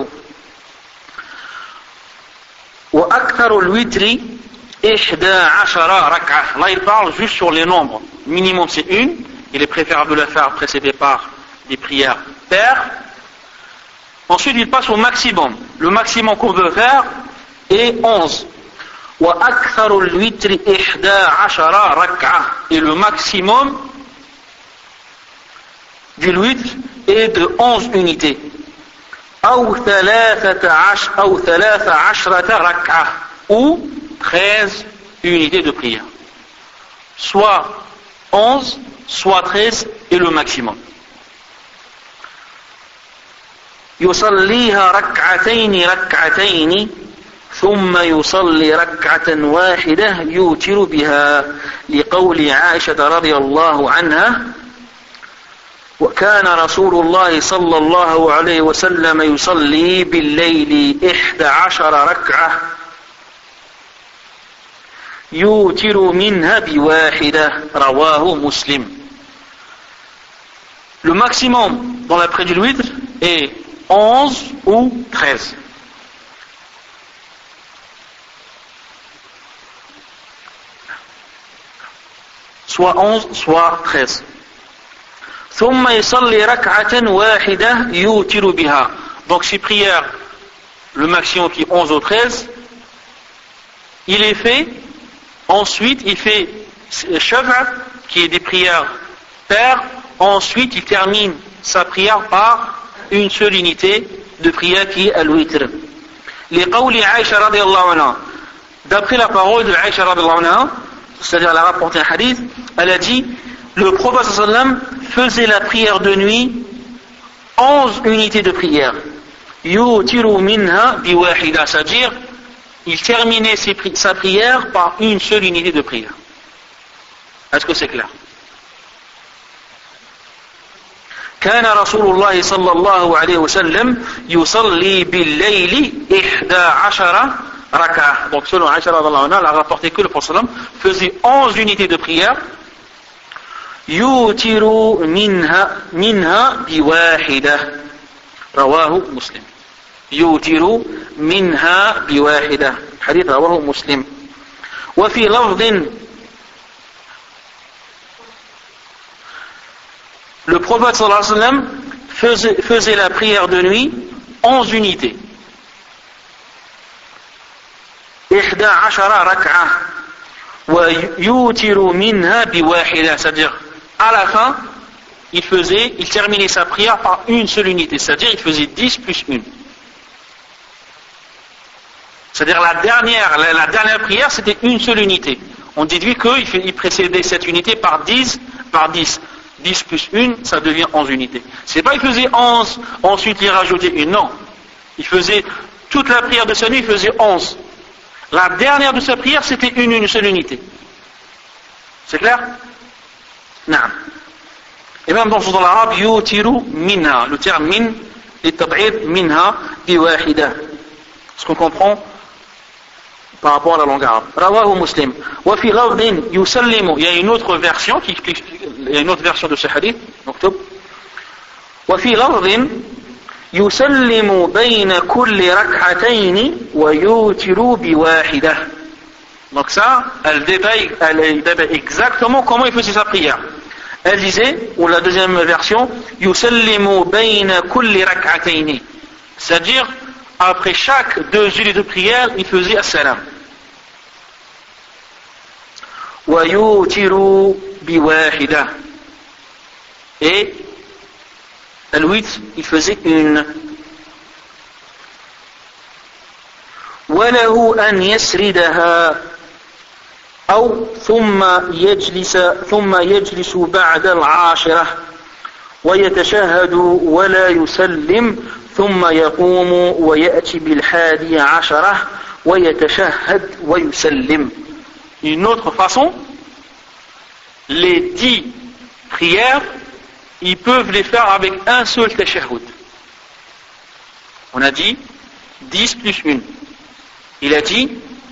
Wa akthar al-witri 11 rak'ah. Là il parle juste sur les nombres. Minimum c'est une. Il est préférable de la faire précédée par des prières paires. Ensuite il passe au maximum. Le maximum qu'on veut faire est 11. Wa akthar al-witri 11 rak'ah. Et le maximum du witr est de 11 unités. أو 13 ركعة, ou 13 unités de prière. Soit 11, soit 13 est le maximum. يصليها ركعتين ثم يصلي ركعة واحدة يوتر بها لقول عائشة رضي الله عنها وكان رسول الله صلى الله عليه وسلم يصلي بالليل 11 ركعة يوتر منها بواحدة رواه مسلم. Le maximum dans la prière du witr est 11 ou 13. Soit 11, soit 13. ثم يصلي ركعة واحدة يوتر بها. Donc ces prières, le maximum qui est 11 ou 13, il est fait, ensuite il fait shafa, qui est des prières paires, ensuite il termine sa prière par une seule unité de prière qui est al-witr. لقول عائشة رضي الله عنها, d'après la parole de Aïcha radiallahu anha, c'est-à-dire elle a rapporté un hadith, elle a dit, le prophète sallam faisait la prière de nuit 11 unités de prière. Yutiru minha biwahida, c'est-à-dire il terminait sa prière par une seule unité de prière. Est-ce que c'est clair? كان رسول الله صلى الله عليه وسلم يصلي بالليل 11 ركعة. Donc selon Aïcha radiallahu anha, elle a rapporté que le prophète sallam faisait 11 unités de prière. يوتر منها بواحدة رواه مسلم. يوتر منها بواحدة حديث رواه مسلم. وفي لفظ, le prophète sallallahu alayhi wa sallam faisait la prière de nuit 11 unités. 11 ركعة ويوتر منها بواحدة, c'est-à-dire à la fin, il terminait sa prière par une seule unité, c'est-à-dire il faisait 10 plus 1. C'est-à-dire la dernière prière, c'était une seule unité. On déduit qu'il précédait cette unité par 10, 10 plus 1, ça devient 11 unités. C'est pas il faisait 11, ensuite il rajoutait une, non. Il faisait toute la prière de sa nuit, il faisait 11. La dernière de sa prière, c'était une seule unité. C'est clair? نعم. Et même dans l'arabe, يوتر منها, le terme min, للتبعيد منها بواحدة. Ce qu'on comprend par rapport à la langue arabe. رواه مسلم. وفي لفظ يسلم, il y a une autre version de ce hadith. نكتب. وفي لفظ يسلم بين كل ركعتين ويوتر بواحدة. Donc ça, elle détaille exactement comment il faisait sa prière. Elle disait, ou la deuxième version, يسلم بين كل ركعتين, c'est-à-dire après chaque 2 unités de prière, il faisait as-salam. ويوتر بواحدة, et al-witr, il faisait une. وله أن يسردها أو ثم يجلس بعد 10 ويتشهد ولا يسلم ثم يقوم ويأتي ب11 ويتشهد ويسلم. Une autre façon, les 10 prières, ils peuvent les faire avec un seul tashahhud. On a dit 10 plus 1. Il a dit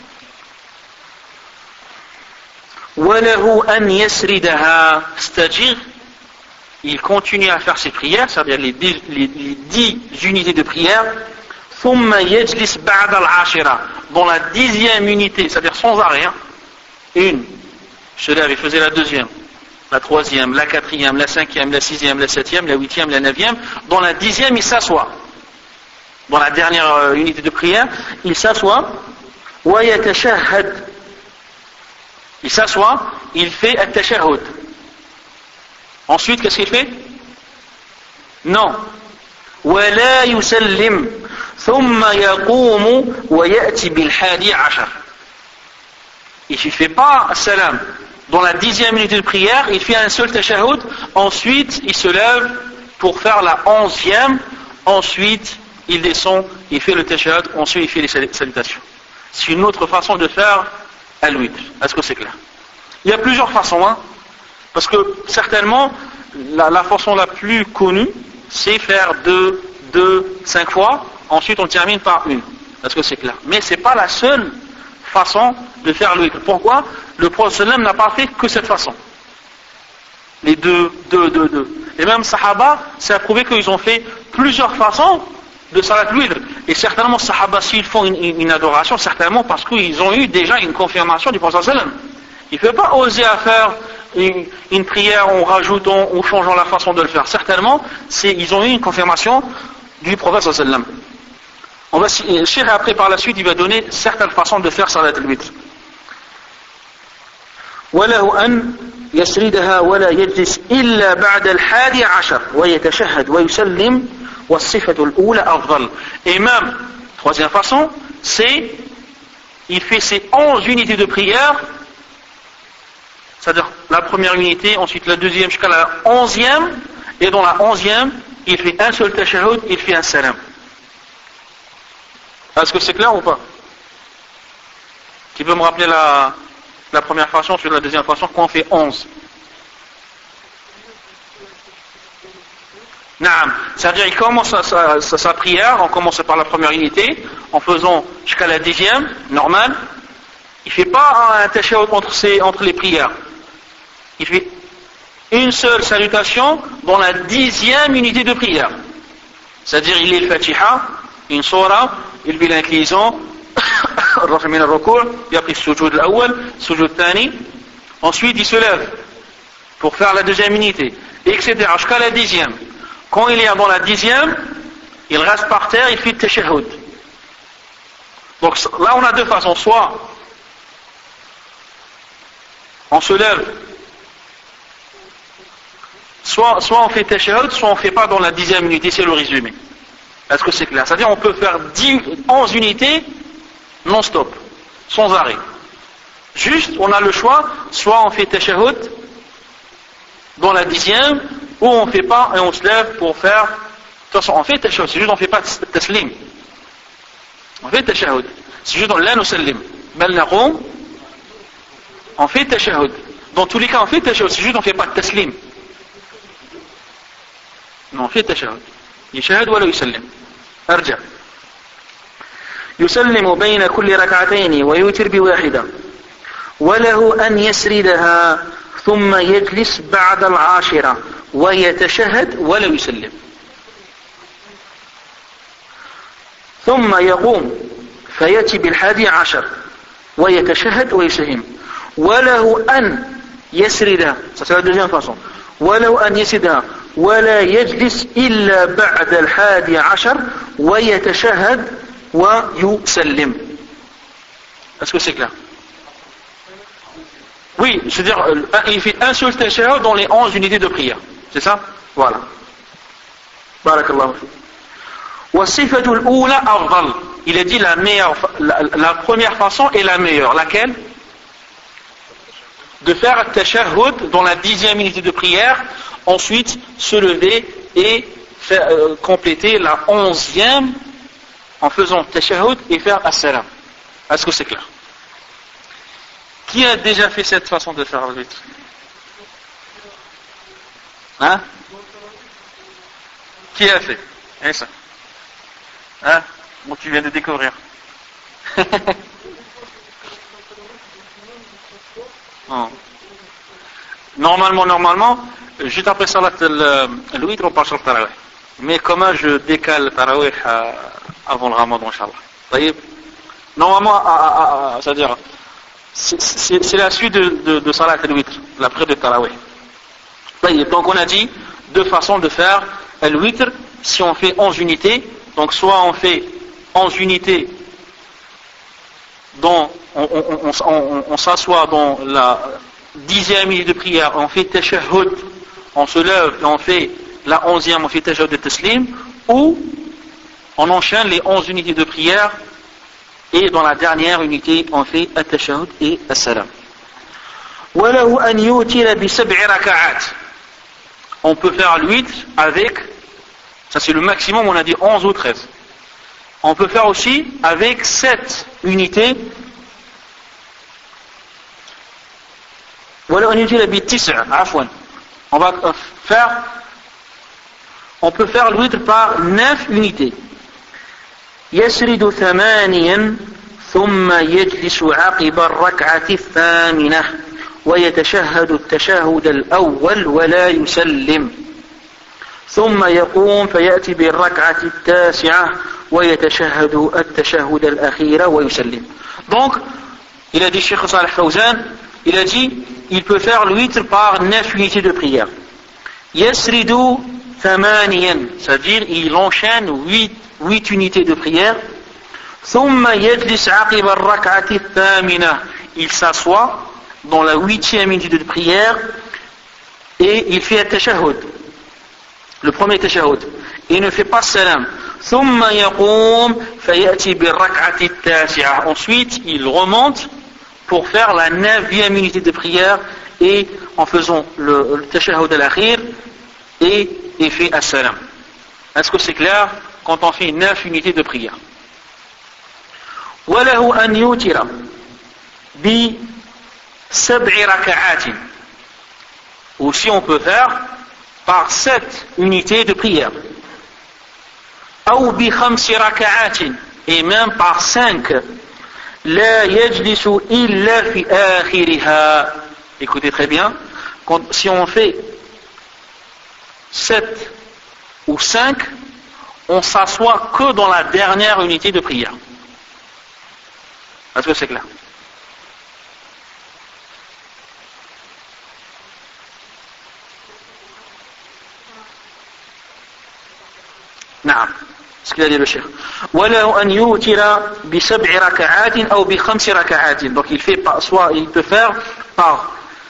وَلَهُ أَنْ يَسْرِدَهَا, c'est-à-dire il continue à faire ses prières, c'est-à-dire les 10 unités de prière, ثُمَّ يَجْلِسْ بَعْدَ 10, dans la 10e unité, c'est-à-dire sans arrêt, une, se lève, il faisait la 2e, la 3e, la 4e, la 5e, la 6e, la 7e, la 8e, la 9e, dans la 10e il s'assoit. Dans la dernière unité de prière, il s'assoit, وَيَتَشَهَّدْ, il s'assoit, il fait at-tashahhud. Ensuite, qu'est-ce qu'il fait? Non. وَلَا يُسَلِّمْ ثُمَّ يَقُومُ وَيَأْتِ بِال11. Il ne fait pas salam. Dans la 10e unité de prière, il fait un seul tashahhud, ensuite il se lève pour faire la 11e, ensuite il descend, il fait le tashahhud, ensuite il fait les salutations. C'est une autre façon de faire al-witr. Est-ce que c'est clair? Il y a plusieurs façons, parce que certainement la façon la plus connue, c'est faire 2, 5 fois, ensuite on termine par une. Est-ce que c'est clair? Mais ce n'est pas la seule façon de faire le witr. Pourquoi? Le prophète n'a pas fait que cette façon. Les 2. Et même Sahaba, c'est à prouver qu'ils ont fait plusieurs façons de salat witr. Et certainement, Sahaba, s'ils font une adoration, certainement parce qu'ils ont eu déjà une confirmation du prophète. Il ne peut pas oser à faire une prière en rajoutant ou changeant la façon de le faire. Certainement, ils ont eu une confirmation du prophète. Le cheikh après par la suite il va donner certaines façons de faire salat al-witr. وله أن يسردها ولا يجلس إلا بعد 11 ويتشهد ويسلم والصفة الأولى أفضل. Et même, troisième façon, c'est il fait ses 11 unités de prière, c'est-à-dire la première unité, ensuite la deuxième jusqu'à la 11e, et dans la 11e, il fait un seul tashahhud, il fait un salam. Est-ce que c'est clair ou pas? Qui peut me rappeler la première façon sur la deuxième façon quand on fait 11? Naam. C'est-à-dire il commence sa prière, on commence par la première unité, en faisant jusqu'à la 10e, normal. Il ne fait pas un tashahhud entre les prières. Il fait une seule salutation dans la 10e unité de prière. C'est-à-dire il lit le Fatiha, une surah, il vit l'inclinaison, il a pris le sujoud l'awwal, sujoud thani, ensuite il se lève pour faire la deuxième unité, etc. jusqu'à la 10e. Quand il est dans la 10e, il reste par terre, il fait le tashahhud. Donc là on a deux façons, soit on se lève, soit on fait tashahhud, soit on ne fait pas dans la 10e unité, c'est le résumé. Est-ce que c'est clair? C'est-à-dire on peut faire 11 unités non-stop, sans arrêt. Juste, on a le choix, soit on fait tashahhud dans la 10e, ou on ne fait pas et on se lève pour faire. De toute façon, on fait tashahhud, c'est juste on ne fait pas taslim. On fait tashahhud. C'est juste la nusallim. Bal naqum, on fait tashahhud. Dans tous les cas, on fait tashahhud, c'est juste on ne fait pas taslim. Non, on fait tashahhud. يشهد ولا يسلم. أرجع. يسلم بين كل ركعتين ويوتر بواحدة. وله أن يسردها ثم يجلس بعد 10 ويتشهد ولا يسلم. ثم يقوم فيأتي 11 ويتشهد ويسلم. وله أن يسردها. Ça c'est la deuxième façon. وله أن يسردها ولا يجلس إلا بعد 11 ويتشهد ويسلم. Est-ce que c'est clair? Oui, c'est-à-dire il fait un seul tashahhud dans les 11 unités de prière. C'est ça? Voilà. Barakallahu fi. والصفة الأولى أفضل. Il a dit la première façon est la meilleure. Laquelle? De faire un tashahhud dans la 10e unité de prière, ensuite se lever et faire, compléter la 11e en faisant tashahhud et faire as-salam. Est-ce que c'est clair? Qui a déjà fait cette façon de faire le witr? Hein? Qui a fait? Et ça? Hein? Bon, tu viens de découvrir. Oh. Normalement, juste après salat le witr, on part sur le tarawih. Mais comment je décale le tarawih avant le ramadan, Inch'Allah. Normalement, c'est-à-dire, c'est la suite de salat le witr, l'après de tarawih. Donc on a dit deux façons de faire le witr si on fait 11 unités. Donc soit on fait 11 unités dont on s'assoit dans la 10e minute de prière, on fait tashahhud, on se lève et on fait la 11e, on fait tashahhud de taslim, ou on enchaîne les 11 unités de prière et dans la dernière unité on fait at-tashahhud et as-salam. وله أن يوتر ب7 ركعات. On peut faire le witr avec, ça c'est le maximum, on a dit 11 ou 13. On peut faire aussi avec 7 unités. وله أن يوتر ب9 عفوا. on peut faire le witr par 9 unités. يسرد ثمانيا ثم يجلس عقب الركعة الثامنة ويتشهد التشهد الأول ولا يسلم ثم يقوم فيأتي بالركعة التاسعة ويتشهد التشهد الأخير ويسلم. Donc, il a dit Cheikh Salih Fawzan, il a dit, il peut faire le witr par 9 unités de prière. يسرد ثمانيا, c'est-à-dire il enchaîne 8 unités de prière. ثم يجلس عقب الركعة الثامنة, il s'assoit dans la 8e unité de prière et il fait التشهد, le premier tashahhud, il ne fait pas salam. ثم يقوم فيأتي بالركعة التاسعة, ensuite il remonte pour faire la 9e unité de prière et en faisant le tashahhud al-akhir et il fait as-salam. Est-ce que c'est clair quand on fait 9 unités de prière? وله أن يوتر ب7 ركعات, ou si on peut faire par 7 unités de prière. أو ب5 ركعات, et même par 5. لا يجلس إلا في آخرها. Écoutez très bien, si on fait 7 ou 5, on s'assoit que dans la dernière unité de prière. Est-ce que c'est clair? نعم. Ce qu'il a dit le cheikh. وله أن يوتر ب7 ركعات أو ب5 ركعات. Donc il fait soit il peut faire par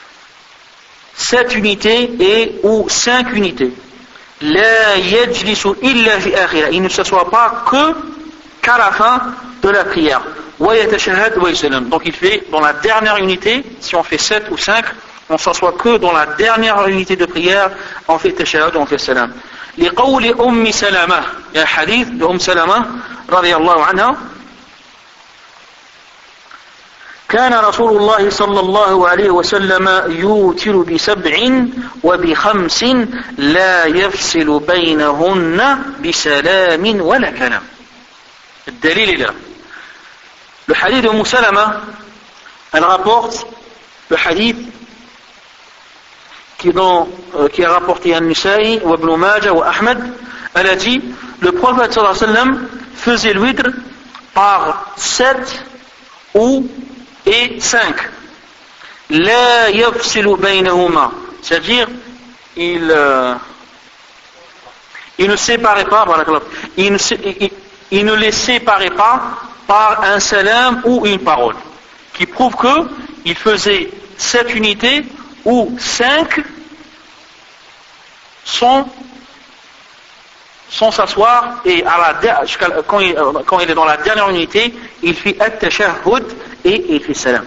7 unités et ou 5 unités. لا يجلس إلا في آخرها. Il ne s'assoit pas qu'à la fin de la prière. ويتشهد ويسلم. Donc il fait dans la dernière unité, si on fait 7 ou 5, on s'assoit que dans la dernière unité de prière, on fait tashahhud, on fait salam. لقول أم سلمة, il y a un hadith de أم سلمة رضي الله عنها, كان رسول الله صلى الله عليه وسلم يوتر ب7 وب5 لا يفصل بينهن بسلام ولا كلام. الدليل là. Le hadith de Salama, elle rapporte le hadith qui est rapporté à Nisa'i, ou Ibn Majah, ou Ahmed. Elle a dit, le prophète sallallahu alayhi wa sallam faisait le witr par 7 et 5. La yafsilu baynahuma, c'est-à-dire il ne séparait pas, il ne les séparait pas par un salam ou une parole, qui prouve que il faisait 7 unités ou 5 sans s'asseoir, et quand il est dans la dernière unité, il fait at-tashahhud et il fait salam.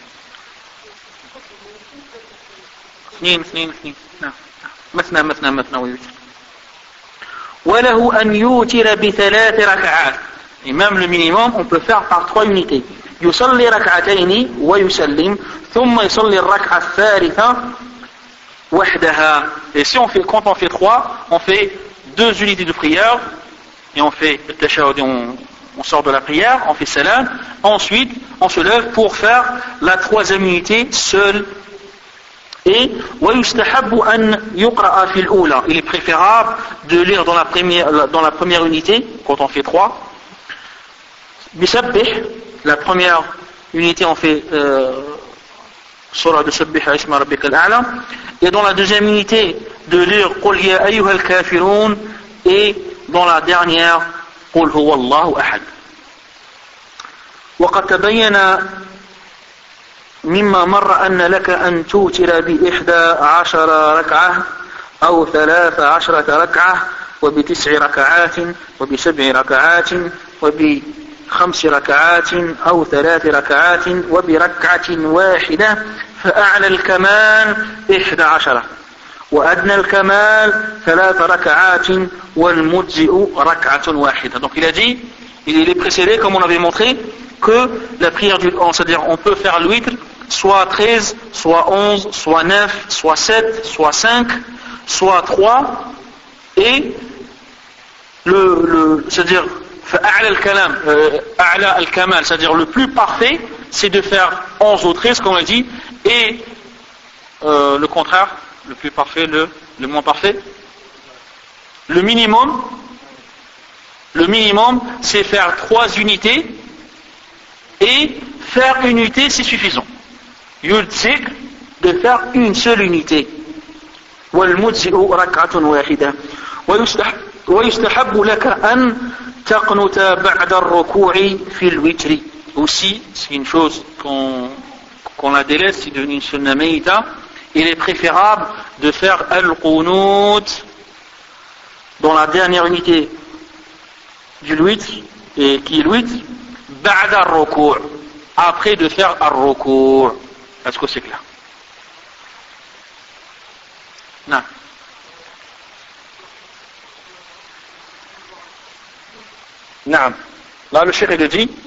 مثنى ويوتر. وله أن يوتر ب3 ركعات, et même le minimum on peut faire par 3 unités. يصلي ركعتين ويسلم ثم يصلي الركعة الثالثة وحدها. Et si on fait, quand on fait 3, on fait 2 unités de prière et on fait le tashahhud et on sort de la prière, on fait salam, ensuite on se lève pour faire la 3e unité seule. Et ويستحب أن يقرأ في الأولى, il est préférable de lire dans la première unité quand on fait 3 بسبح, la première unité on fait surah de Sabbih Isma Rabbika al-A'la, et dans la deuxième unité de lire قل يا أيها الكافرون, et dans la dernière قل هو الله أحد. وقد تبين مما مر أن لك أن توتر ب11 ركعة أو 13 ركعة وب9 ركعات وب7 ركعات وب5 ركعات أو 3 ركعات وبركعة واحدة فأعلى الكمال 11 وأدنى الكمال 3 ركعات والمجزئ ركعة واحدة. Donc il a dit, il est précédé comme on avait montré que la prière c'est-à-dire on peut faire le witr soit 13, soit 11, soit 9, soit 7, soit 5, soit 3 et c'est-à-dire A'la al-Kamal, c'est-à-dire le plus parfait, c'est de faire 11 ou 13, comme on l'a dit, et le contraire, le plus parfait, le moins parfait. Le minimum, c'est faire 3 unités, et faire une unité, c'est suffisant. Yudzik, de faire une seule unité. والمجزئ ركعة واحدة ويستحب لك أن تقنت بعد الركوع في الوتر. Aussi, c'est une chose qu'on la délaisse, c'est devenu une sunna mayta. Il est préférable de faire al-qunut dans la dernière unité du witr, et qui est le witr, ba'da ar-ruku', après de faire ar-ruku'. Est-ce que c'est clair? Non. Non. Là, le cheikh il dit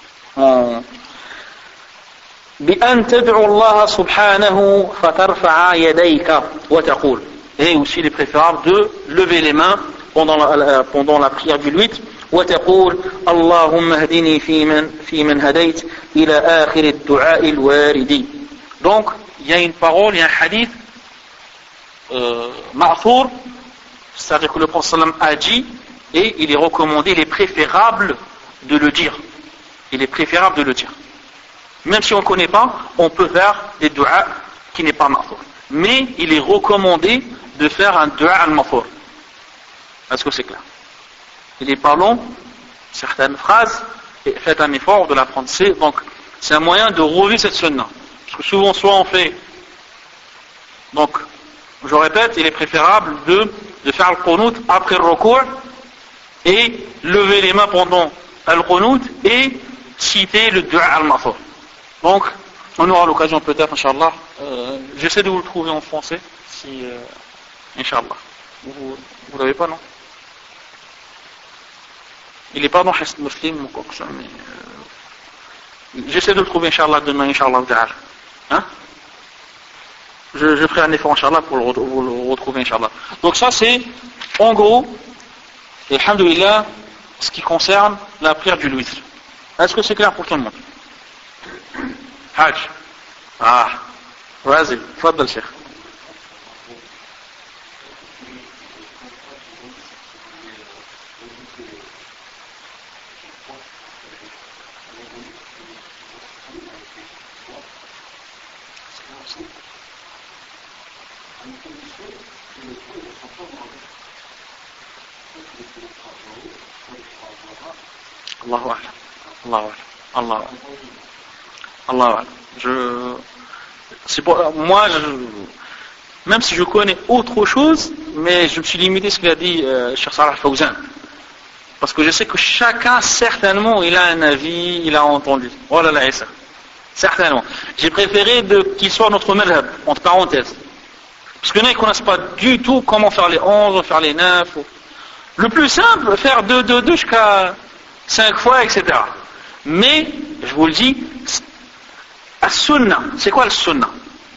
بأن تدعو الله سبحانه فترفع يديك وتقول. Et aussi il est préférable de lever les mains pendant la prière du witr. وتقول اللهم اهدني في من هديت إلى آخر الدعاء الوارد. Donc il y a une parole, il y a un hadith ma'thur, c'est-à-dire que le prophète sallam a dit, et il est recommandé, il est préférable de le dire. Il est préférable de le dire. Même si on ne connaît pas, on peut faire des du'a qui n'est pas ma'thur. Mais il est recommandé de faire un du'a al-ma'thur. Est-ce que c'est clair? Il n'est pas long, certaines phrases, et faites un effort de la prendre. Donc, c'est un moyen de revivre cette sunna. Parce que souvent, soit on fait. Donc, je répète, il est préférable de faire le qunut après le ruku' et lever les mains pendant le qunut et citer le du'a al-ma'thur. Donc, on aura l'occasion peut-être, Inch'Allah. J'essaie de vous le trouver en français, si, Inch'Allah. Vous l'avez pas, non? Il n'est pas dans Hisn Muslim ou quoi que ce soit, mais j'essaie de le trouver, Inch'Allah, demain, Inch'Allah. Hein? Je ferai un effort, Inch'Allah, pour le retrouver, Inch'Allah. Donc ça, c'est, en gros, alhamdoulilah, ce qui concerne la prière du witr. Est-ce que c'est clair pour tout le monde? Hajj. Ah, vas-y, fadl, Cheikh. Allahu a'lam. Allahu a'lam. Même si je connais autre chose, mais je me suis limité à ce qu'il a dit Cheikh Salah Fawzan. Parce que je sais que chacun, certainement, il a un avis, il a entendu. Oh là là, et ça. Certainement. J'ai préféré qu'il soit notre madhab, entre parenthèses. Parce que nous, ils ne connaissent pas du tout comment faire les 11, faire les 9. Le plus simple, faire 2 jusqu'à 5 fois, etc. Mais, je vous le dis, as-sunnah, c'est quoi le sunnah?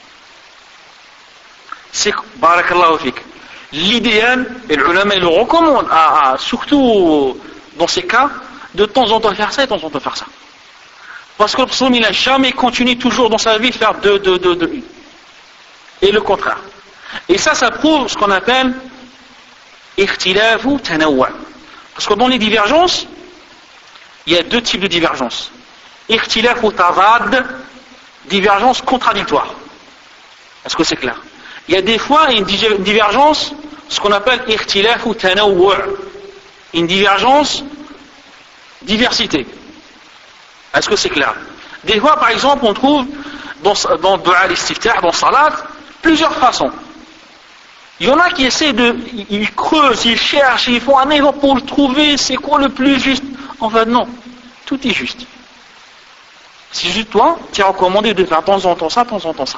C'est, barakallahu fik, l'idéal, et le ulama le recommande, surtout dans ces cas, de temps en temps faire ça et de temps en temps faire ça. Parce que le psaume, il n'a jamais continué toujours dans sa vie de faire 2. Et le contraire. Et ça prouve ce qu'on appelle ikhtilafu tanawwu'. Parce que dans les divergences, il y a 2 types de divergences. Ikhtilafu tadad, divergence contradictoire. Est-ce que c'est clair? Il y a des fois une divergence, ce qu'on appelle ikhtilafu tanawwu', une divergence diversité. Est-ce que c'est clair? Des fois, par exemple, on trouve dans Dua al-Istiftah, dans Salat, plusieurs façons. Il y en a qui essaient ils creusent, ils cherchent, ils font un effort pour le trouver, c'est quoi le plus juste? En fait, non. Tout est juste. C'est juste toi, tu es recommandé de faire de temps en temps ça, de temps en temps ça.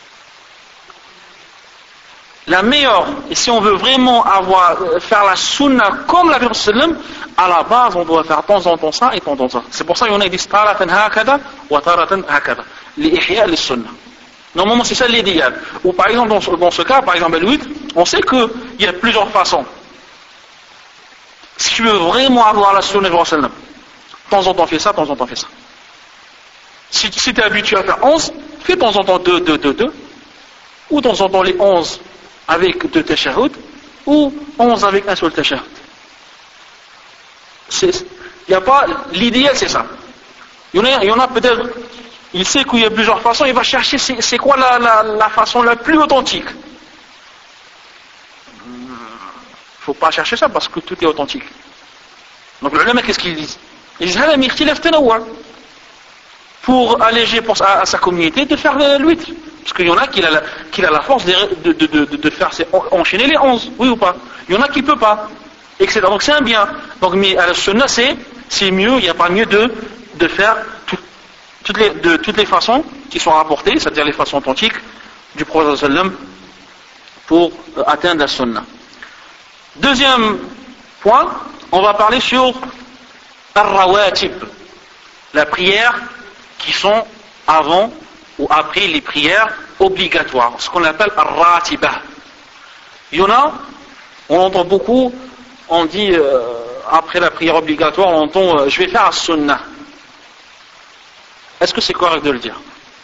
La meilleure, et si on veut vraiment faire la sunna comme la Prophétie, à la base, on doit faire de temps en temps ça et de temps en temps ça. C'est pour ça qu'il y en a qui disent taratan hakada wa taratan hakada. Les ihya, les sunna. Normalement, c'est ça l'idéal. Ou par exemple, dans ce cas, par exemple, le 8, On sait qu'il y a plusieurs façons. Si tu veux vraiment avoir la sunna du prophète, de temps en temps fais ça, de temps en temps fais ça. Si tu es habitué à faire 11, fais de temps en temps 2, 2, 2, 2. Ou de temps en temps les 11 avec 2 tashahhud, ou 11 avec un seul tashahhud. L'idéal c'est ça. Il y en a peut-être, il sait qu'il y a plusieurs façons, il va chercher c'est quoi la façon la plus authentique. Il ne faut pas chercher ça parce que tout est authentique. Donc le ulama, qu'est-ce qu'ils disent? Ils disent pour alléger à sa communauté de faire l'huître. Parce qu'il y en a qui a la force de faire enchaîner les 11, oui ou pas? Il y en a qui ne peut pas, etc. Donc c'est un bien. Donc mais à la sunna c'est mieux, il n'y a pas mieux de faire de toutes les façons qui sont rapportées, c'est-à-dire les façons authentiques du prophète sallam pour atteindre la sunna. Deuxième point, on va parler sur ar-rawatib, la prière qui sont avant ou après les prières obligatoires, ce qu'on appelle ar-ratibah. Il y en a, on entend beaucoup, on dit après la prière obligatoire, on entend je vais faire as-sunnah. Est-ce que c'est correct de le dire?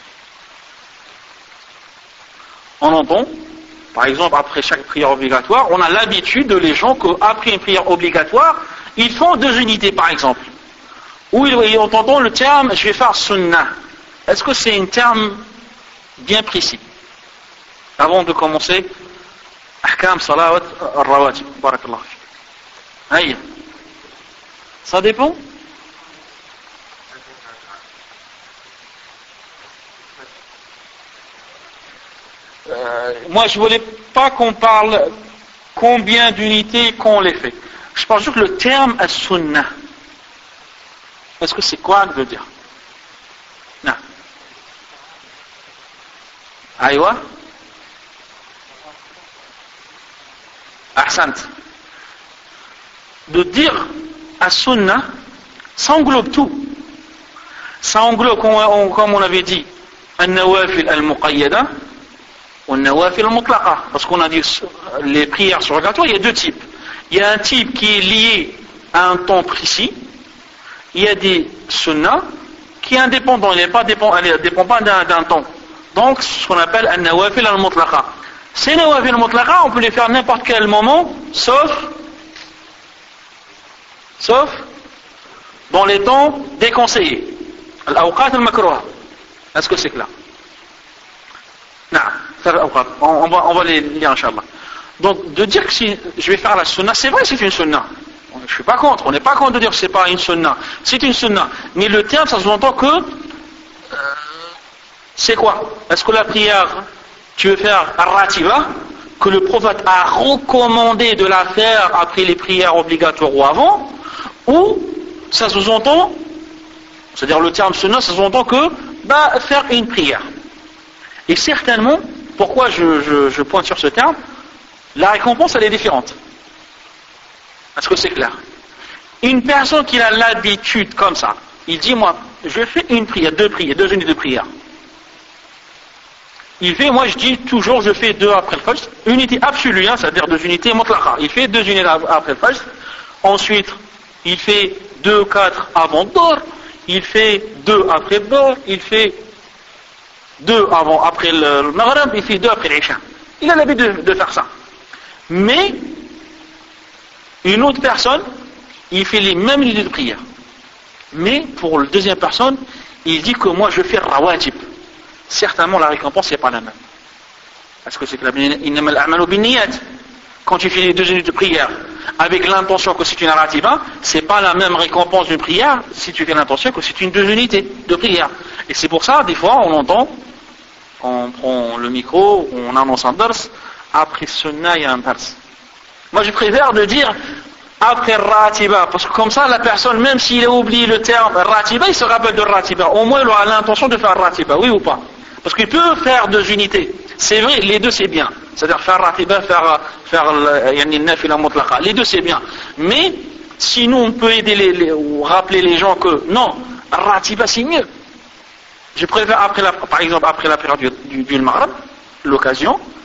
On entend, par exemple, après chaque prière obligatoire, on a l'habitude de les gens qu'après une prière obligatoire, ils font 2 unités, par exemple. Ou ils entendent le terme je vais faire sunnah. Est-ce que c'est un terme bien précis? Avant de commencer, ahkam salawat ar-rawatib. Barakallahu fik. Aïe. Ça dépend? Moi je voulais pas qu'on parle combien d'unités qu'on les fait. Je parle juste le terme as-sunnah. Est-ce que c'est quoi de dire? Non. Aïwa. Ahsant. De dire as-sunnah, ça englobe tout. Ça englobe, comme on avait dit, an-nawafil al-muqayyada ou an-nawafil al-mutlaqa. Parce qu'on a dit les prières surrogatoires, il y a 2 types. Il y a un type qui est lié à un temps précis. Il y a des sunnahs qui est indépendant, il ne dépend pas d'un temps. Donc, ce qu'on appelle un nawafil al-mutlaqa. Ces nawafil al-mutlaqa, on peut les faire à n'importe quel moment, sauf dans les temps déconseillés. Al-awqat al-makruha. Est-ce que c'est clair? Non, on va les lire, Inch'Allah. Donc, de dire que si je vais faire la sunnah, c'est vrai que c'est une sunnah. Je ne suis pas contre, on n'est pas contre de dire que ce n'est pas une sunnah. C'est une sunnah. Mais le terme, ça sous-entend que c'est quoi? Est-ce que la prière, tu veux faire ar-ratiba, que le prophète a recommandé de la faire après les prières obligatoires ou avant, ou ça sous-entend, c'est-à-dire le terme sunnah, ça sous-entend que faire une prière. Et certainement, pourquoi je pointe sur ce terme, la récompense elle est différente. Est-ce que c'est clair? Une personne qui a l'habitude comme ça, il dit moi, je fais une prière, 2 unités de prière. Il fait, moi je dis toujours, je fais 2 après le fajr, unité absolue, c'est-à-dire 2 unités mutlaqa. Il fait 2 unités après le fajr, ensuite il fait 2, 4 avant Dor, il fait 2 après Dor, il fait 2 après le Maghrib, il fait 2 après l'Isha. Il a l'habitude de faire ça. Mais une autre personne, il fait les mêmes unités de prière. Mais pour la deuxième personne, il dit que moi je fais rawatib. Certainement la récompense n'est pas la même. Parce que c'est que innamal a'malu binniyat. Quand tu fais les 2 unités de prière avec l'intention que c'est une ratiba, c'est pas la même récompense d'une prière si tu fais l'intention que c'est une 2 unités de prière. Et c'est pour ça, des fois, on entend, on prend le micro, on annonce un dars, après sunnah il y a un dars. Moi je préfère de dire après ratiba, parce que comme ça la personne, même s'il a oublié le terme ratiba, il se rappelle de ratiba. Au moins il aura l'intention de faire ratiba, oui ou pas? Parce qu'il peut faire 2 unités. C'est vrai, les 2 c'est bien. C'est-à-dire faire ratiba, faire nafila mutlaqa. Les 2 c'est bien. Mais sinon on peut aider ou rappeler les gens que non, ratiba c'est mieux. Je préfère par exemple après la période du Maghrib, l'occasion,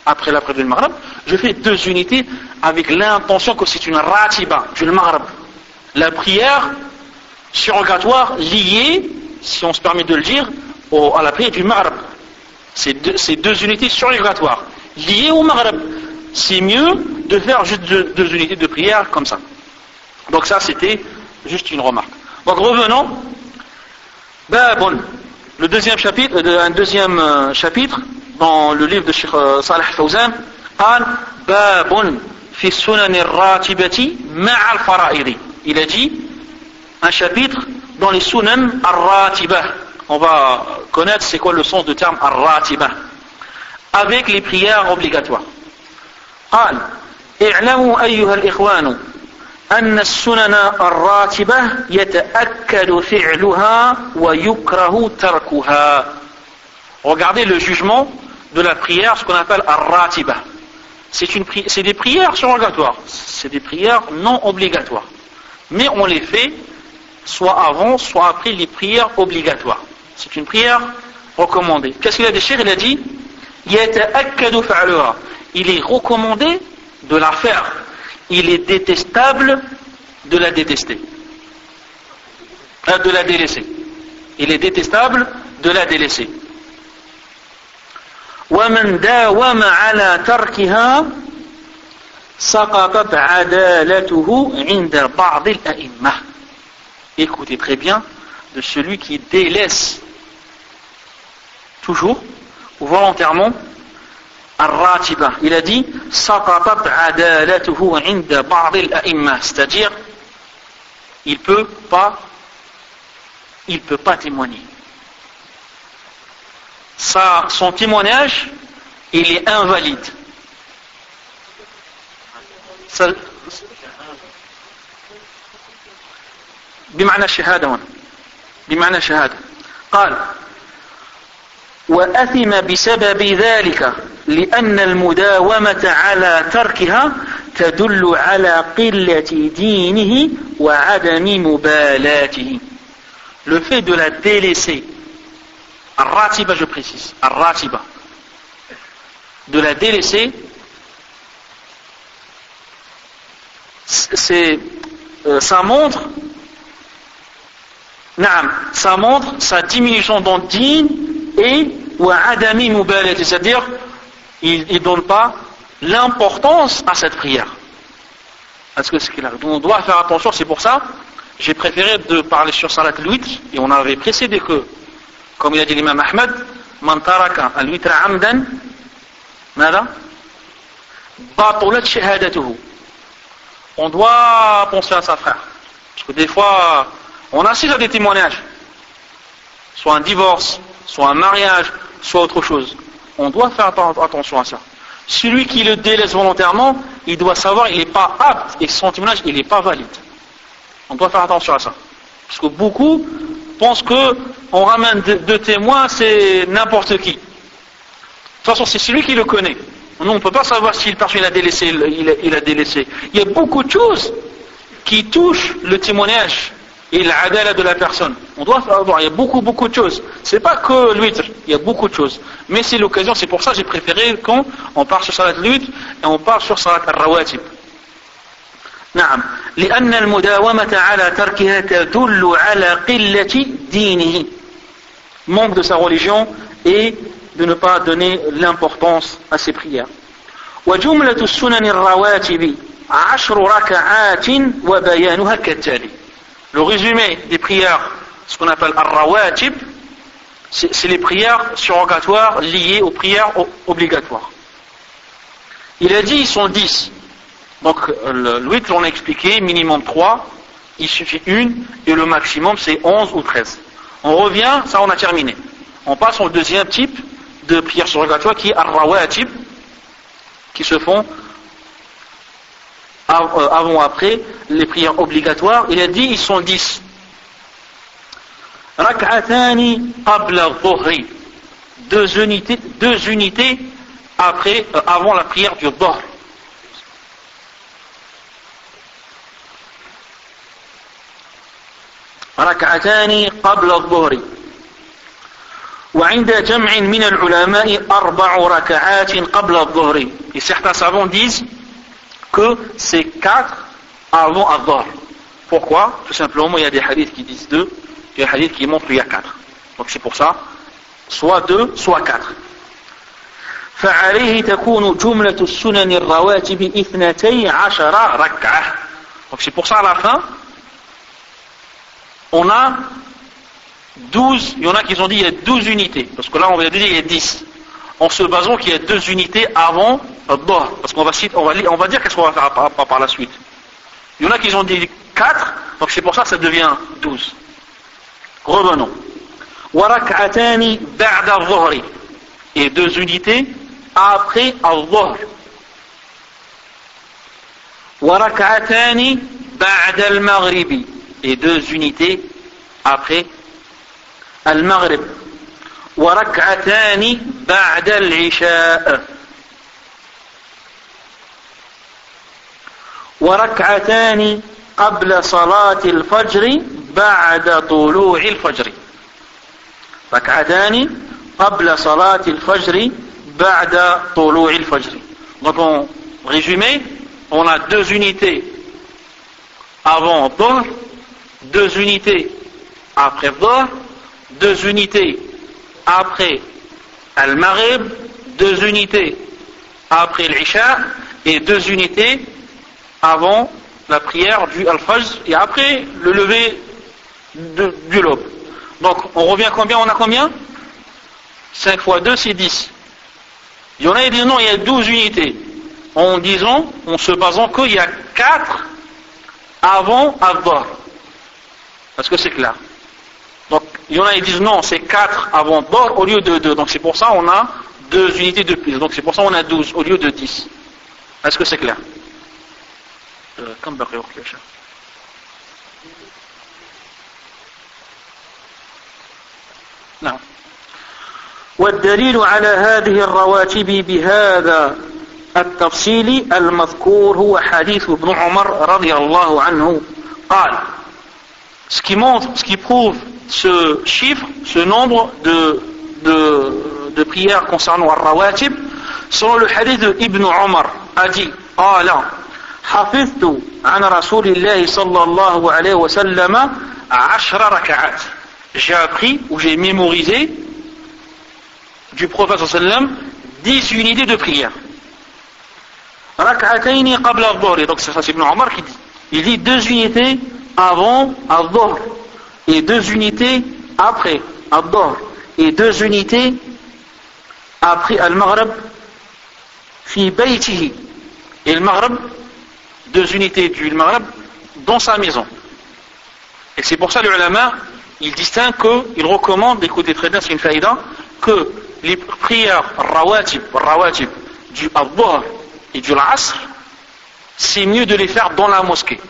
après la prière du Maghrib, je fais 2 unités avec l'intention que c'est une ratiba du Maghrib. La prière surrogatoire liée, si on se permet de le dire, à la prière du Maghrib. C'est 2 unités surrogatoires liées au Maghrib. C'est mieux de faire juste 2 unités de prière comme ça. Donc ça, c'était juste une remarque. Donc revenons. Babun, le deuxième chapitre, un deuxième chapitre dans le livre de Cheikh Salih Fawzan. قال باب في السنن الراتبة مع الفرائض. Il a dit un chapitre dans les sunan ar-ratiba. On va connaître c'est quoi le sens du terme ar-ratiba avec les prières obligatoires. قال اعلموا أيها الإخوان أن السنن الراتبة يتأكد فعلها ويكره تركها. Regardez le jugement de la prière, ce qu'on appelle ar-ratiba. C'est des prières surrogatoires, c'est des prières non obligatoires. Mais on les fait soit avant, soit après les prières obligatoires. C'est une prière recommandée. Qu'est-ce qu'il a dit? Il a dit يتأكد فعلها. Il est recommandé de la faire. Il est détestable de la détester. De la délaisser. Il est détestable de la délaisser. ومن داوم على تركها سقطت عدالته عند بعض الأئمة. Écoutez très bien, de celui qui délaisse toujours ou volontairement الراتبة. Il a dit سقطت عدالته عند بعض الأئمة, c'est-à-dire il peut pas témoigner. Son témoignage, il est invalide. بمعنى الشهادة هنا. بمعنى الشهادة. قال وأثم بسبب ذلك لأن المداومة على تركها تدل على قلة دينه وعدم مبالاته. Le fait de la délaisser, Ar-Ratiba, je précise, Ar-Ratiba, de la délaisser, ça montre sa diminution dans din et wa adami mubalati, c'est-à-dire il ne donne pas l'importance à cette prière. Est-ce que c'est qu'il a? On doit faire attention, c'est pour ça j'ai préféré de parler sur Salat al-Witr, et on avait précédé que, comme il a dit l'imam Ahmad, man taraka al-witra amdan, mada? Batulat shahadatuhu. On doit penser à ça, frère. Parce que des fois, on assiste à des témoignages. Soit un divorce, soit un mariage, soit autre chose. On doit faire attention à ça. Celui qui le délaisse volontairement, il doit savoir qu'il n'est pas apte et son témoignage, il n'est pas valide. On doit faire attention à ça. Parce que beaucoup pensent qu'on ramène deux témoins, c'est n'importe qui. De toute façon, c'est celui qui le connaît. Nous, on ne peut pas savoir si le personne il a délaissé. Il y a beaucoup de choses qui touchent le témoignage et l'adala de la personne. On doit savoir, il y a beaucoup de choses. C'est pas que l'huître, il y a beaucoup de choses. Mais c'est l'occasion, c'est pour ça que j'ai préféré quand on part sur salat l'huître et on part sur salat al-rawatib. نعم لأن المداومة على تركها تدل على قلة دينه, manque de sa religion et de ne pas donner l'importance à ses prières. وجملة السنن الرواتب 10 ركعات وبيانها كالتالي. Le résumé des prières, ce qu'on appelle al-rawatib, c'est les prières surrogatoires liées aux prières obligatoires. Il a dit ils sont 10. Donc le 8 on a expliqué, minimum 3, il suffit une, et le maximum c'est 11 ou 13. On revient, ça on a terminé. On passe au deuxième type de prière surrogatoire qui est al-rawatib, qui se font avant ou après les prières obligatoires. Il a dit ils sont 10. Rak'atani qabla dhuhri, deux unités après, avant la prière du dhuhr. ركعتان قبل الظهر وعند جمع من العلماء 4 ركعات قبل الظهر. Et certains savants disent que c'est 4 avant الظهر. Pourquoi? Tout simplement, il y a des hadiths qui disent 2, il y a des hadiths qui montrent qu'il y a 4. Donc c'est pour ça, soit 2, soit 4. فعليه تكون جملة السنن الرواتب 12 ركعة. Donc c'est pour ça à la fin, on a 12, il y en a qui ont dit il y a 12 unités, parce que là on va dire il y a 10, en se basant qu'il y a 2 unités avant Ad-Dahr, parce qu'on va dire qu'est-ce qu'on va faire par la suite. Il y en a qui ont dit 4, donc c'est pour ça que ça devient 12. Revenons. وَرَكْعَتَانِ بَعْدَ الظُّهْرِ, et 2 unités après Al-Dhahr. وَرَكْعَتَانِ بَعْدَ الْمَغْرِبِ, et 2 unités après Al-Maghrib. وَرَكْعَتَانِ بَعْدَ الْعِشَاءِ, وركعتان قبل صلاة الفجر بعد طلوع الفجر. ركعتان قبل صلاة الفجر بعد طلوع الفجر. Donc en résumé, on a 2 unités avant Dhahr, 2 unités après Dhahr, 2 unités après Al-Maghrib, 2 unités après l'Isha et 2 unités avant la prière du Al-Fajr et après le lever du l'aube. Donc on revient combien? On a combien? 5 fois 2 c'est 10. Il y en a qui disent non, il y a 12 unités. En se basant qu'il y a 4 avant Ad-Dhahr. Est-ce que c'est clair? Donc il y en a qui disent non, c'est 4 avant Dhahr au lieu de 2. Donc c'est pour ça on a 2 unités de plus. Donc c'est pour ça on a 12 au lieu de 10. Est-ce que c'est clair? كم بقي وقت يا شيخ؟ نعم. والدليل على هذه الرواتب بهذا التفصيل المذكور هو حديث ابن عمر رضي الله عنه قال. Ce qui prouve ce chiffre, ce nombre de prières concernant al-rawatib, selon le hadith de Ibn Omar a dit قال حفظت عن رسول الله صلى الله عليه وسلم 10 ركعات. J'ai appris ou j'ai mémorisé du prophète صلى الله عليه وسلم 10 unités de prière. ركعتين قبل الظهر. Donc c'est ça, c'est Ibn Omar qui dit. Il dit 2 unités avant al-Dhahr et 2 unités après al-Dhahr et 2 unités après al-Maghrib fi baytihi. Et le Maghrib, 2 unités du Maghrib dans sa maison. Et c'est pour ça les ulama, ils distinguent ils recommandent, écoutez très bien, c'est une faïda, que les prières rawatib du Ad-Dhahr et du Asr, c'est mieux de les faire dans la mosquée.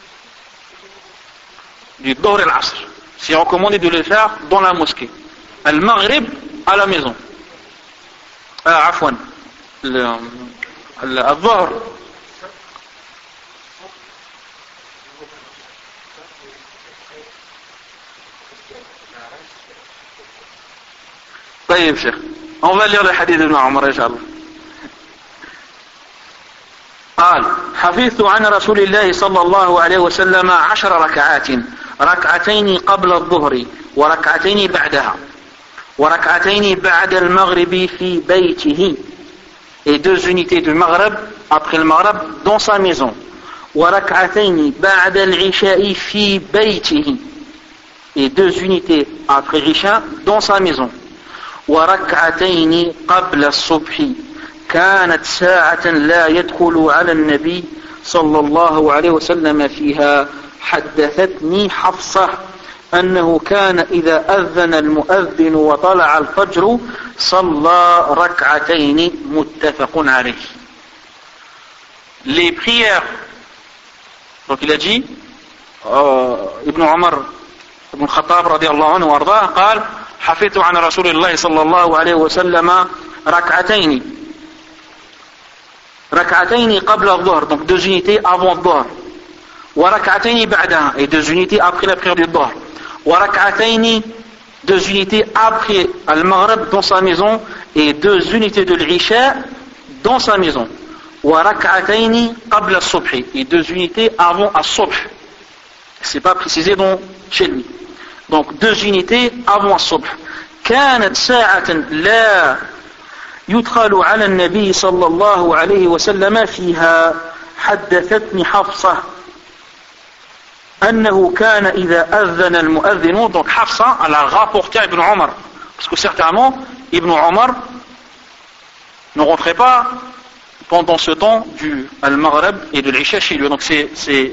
Du Dhahr et l'Asr, c'est recommandé de les faire dans la mosquée. Al-Maghrib à la maison. Afwan. Al-Dhahr. طيب شيخ, on va lire le hadith de Omar إن شاء الله. قال حفظت عن رسول الله صلى الله عليه وسلم 10 ركعات ركعتين قبل الظهر وركعتين بعدها وركعتين بعد المغرب في بيته et 2 unités du Maghrib après le Maghrib dans sa maison وركعتين بعد العشاء في بيته et 2 unités après l'Isha dans sa maison وركعتين قبل الصبح كانت ساعة لا يدخل على النبي صلى الله عليه وسلم فيها حدثتني حفصة أنه كان إذا أذن المؤذن وطلع الفجر صلى ركعتين متفق عليه. Les prières, donc il a dit Ibn Omar Ibn Khattab رضي الله عنه وارضاه قال حفظت عن رسول الله صلى الله عليه وسلم ركعتين قبل الظهر, donc 2 unités avant le Dhahr, وركعتين بعدها et 2 unités après la prière du Dhahr, وركعتين 2 unités après Al-Maghrib dans sa maison et 2 unités de l'Isha dans sa maison. Wa rak'ataini qabla as-subh, et 2 unités avant as-subh. C'est pas précisé chez lui. Donc 2 unités avant as-subh. كانت ساعة لا يدخل على النبي صلى الله عليه وسلم فيها. حدثتني حفصة أنه كان إذا أذن المؤذن. Donc Hafsa, elle a rapporté à Ibn Omar, parce que certainement Ibn Omar ne rentrait pas pendant ce temps du Al-Maghrib et de l'Isha chez lui. Donc c'est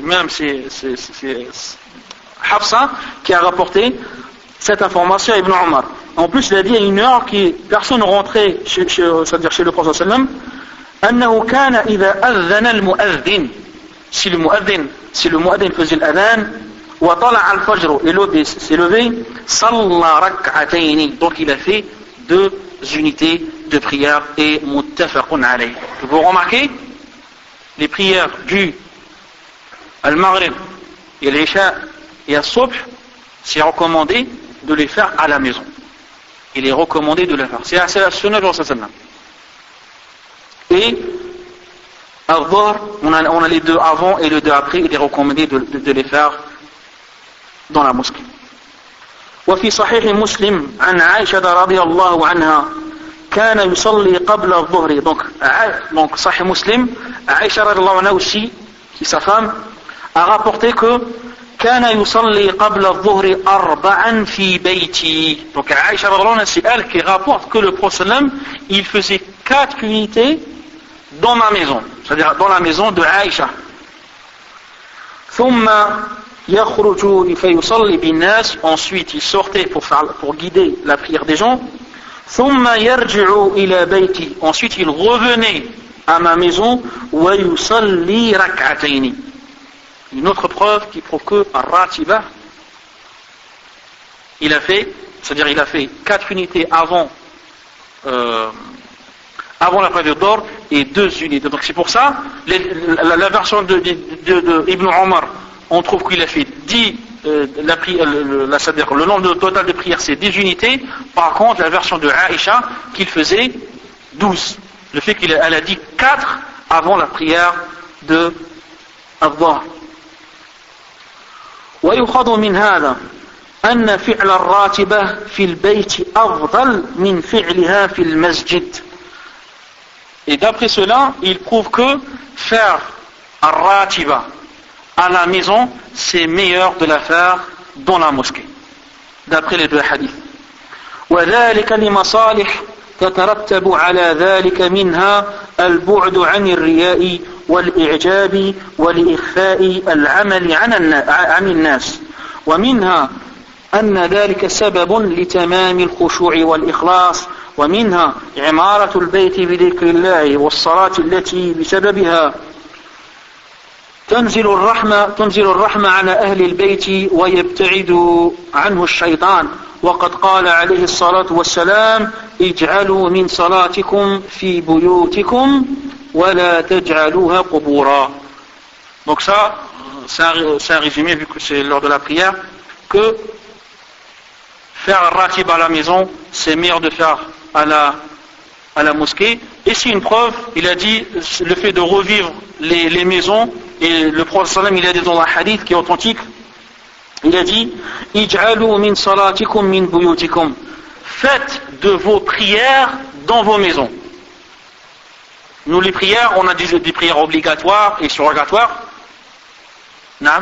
Hafsa qui a rapporté cette information à Ibn Omar. En plus, il a dit à une heure que personne ne rentrait c'est-à-dire chez le prophète sallallahu alayhi wa sallam. أنه كان إذا أذن المؤذن, si le muaddin faisait l'adhan, وطلع الفجر, et l'aube s'est levé, صلى ركعتين, donc il a fait 2 unités de prière, et متفق عليه. Vous remarquez, les prières du Al-Maghrib et l'Isha et Al-Subh, c'est recommandé de les faire à la maison. Il est recommandé de les faire. C'est la sunna de Rasulullah. Et Al-Dhuhr, on a les 2 avant et les 2 après, il est recommandé de les faire dans la mosquée. وفي صحيح مسلم عن عائشة رضي الله عنها كان يصلي قبل الظهر. Donc Sahih Muslim, Aïcha radiallahu anha aussi, qui est sa femme, a rapporté que كان يصلي قبل الظهر 4 في بيتي. Donc Aïcha radiallahu anha, c'est elle qui rapporte que le prophète il faisait 4 unités dans ma maison, c'est-à-dire dans la maison de Aïcha. ثم يخرج فيصلي بالناس, ensuite il sortait pour guider la prière des gens. ثم يرجع إلى بيتي, ensuite il revenait à ma maison. ويصلي ركعتين. Une autre preuve qui prouve que Ar-Ratiba, il a fait 4 unités avant la prière d'or et 2 unités. Donc c'est pour ça, la version de Ibn Omar, on trouve qu'il a fait 10, c'est-à-dire le nombre total de prières c'est 10 unités. Par contre, la version de Aïcha, qu'il faisait 12. Le fait qu'elle a dit 4 avant la prière de Al-Dhuhr. ويؤخذ من هذا أن فعل الراتبة في البيت أفضل من فعلها في المسجد. Et d'après cela, il prouve que faire ar-ratiba à la maison, c'est meilleur de la faire dans la mosquée. D'après les 2 hadiths. وذلك لمصالح تترتب على ذلك منها البعد عن الرياء والإعجاب والإخفاء العمل عن الناس. ومنها أن ذلك سبب لتمام الخشوع والإخلاص. ومنها عمارة البيت بذكر الله والصلاة التي بسببها تنزل الرحمة على أهل البيت ويبتعد عنه الشيطان. وقد قال عليه الصلاة والسلام اجعلوا من صلاتكم في بيوتكم ولا تجعلوها قبورا. Donc ça, c'est un résumé, vu que c'est lors de la prière, que faire ratib à la maison, c'est meilleur de faire à la mosquée. Et c'est une preuve, il a dit, le fait de revivre les maisons, et le prophète sallam, il a dit dans un hadith qui est authentique, il a dit ij'alu min salatikum min buyutikum, faites de vos prières dans vos maisons. Nous les prières, on a des prières obligatoires et surrogatoires. Non.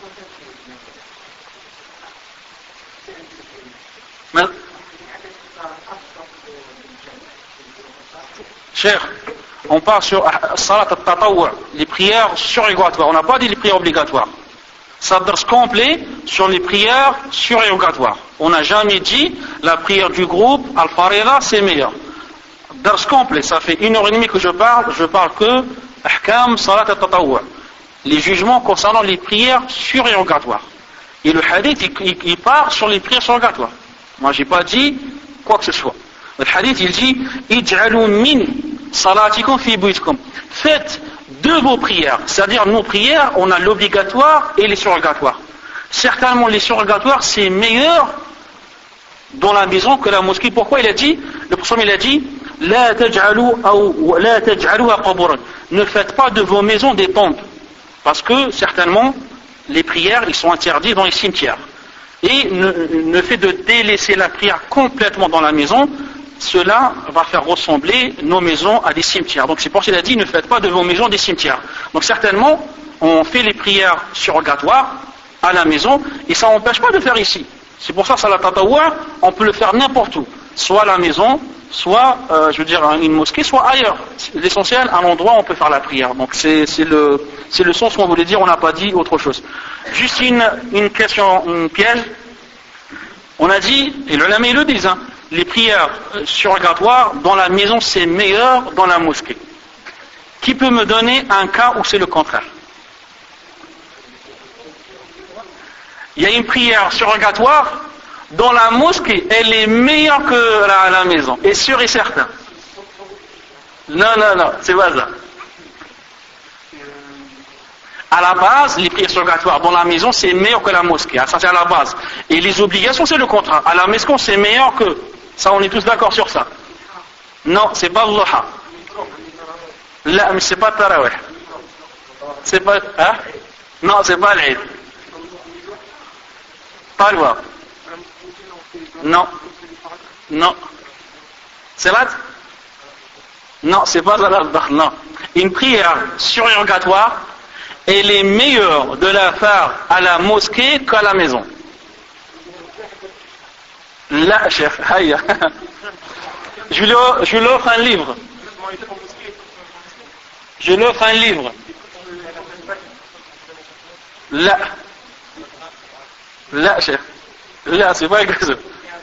Cher, on parle sur salat al-tatawwu', les prières surrogatoires. On n'a pas dit les prières obligatoires. Ça dars complet sur les prières surrogatoires. On n'a jamais dit la prière du groupe al-farida c'est meilleur. Dars complet, ça fait 1h30 que je parle que ahkam salat al-tatawwu', les jugements concernant les prières surrogatoires. Et le hadith il part sur les prières surrogatoires. Moi j'ai pas dit quoi que ce soit. Le hadith il dit ij'alu min salatikum fi buyutikum, faites de vos prières, c'est-à-dire nos prières, on a l'obligatoire et les surrogatoires. Certainement les surrogatoires c'est meilleur dans la maison que la mosquée. Pourquoi il a dit, le prophète il a dit, la taj'aluha quburan, ne faites pas de vos maisons des tombes, parce que certainement les prières ils sont interdites dans les cimetières. Et le fait de délaisser la prière complètement dans la maison, cela va faire ressembler nos maisons à des cimetières. Donc c'est pour ça qu'il a dit, ne faites pas de vos maisons des cimetières. Donc certainement on fait les prières surrogatoires à la maison, et ça n'empêche pas de faire ici. C'est pour ça que salat tatawwu', on peut le faire n'importe où, soit à la maison, soit une mosquée, soit ailleurs. L'essentiel, à l'endroit où on peut faire la prière. Donc c'est le sens qu'on voulait dire, on n'a pas dit autre chose. Juste une question, une piège. On a dit, et le ulama le disent, les prières surrogatoires dans la maison c'est meilleur dans la mosquée. Qui peut me donner un cas où c'est le contraire? Il y a une prière surrogatoire dans la mosquée, elle est meilleure que la maison, et sûr et certain. Non, c'est pas ça. À la base, les prières surrogatoires dans la maison, c'est meilleur que la mosquée. Ça, c'est à la base. Et les obligations, c'est le contraire. À la maison, c'est meilleur que. Ça, on est tous d'accord sur ça. Non, c'est pas le duha. Là, mais c'est pas tarawih. C'est pas. Hein? Non, c'est pas l'Eid. Pas le voir. Non. Salat? Non, c'est pas salat. Non. Une prière surrogatoire, elle est meilleure de la faire à la mosquée qu'à la maison. Là, chef, aïe. Je lui offre un livre. Je lui offre un livre. Là, chef. Là, c'est pas quelque chose.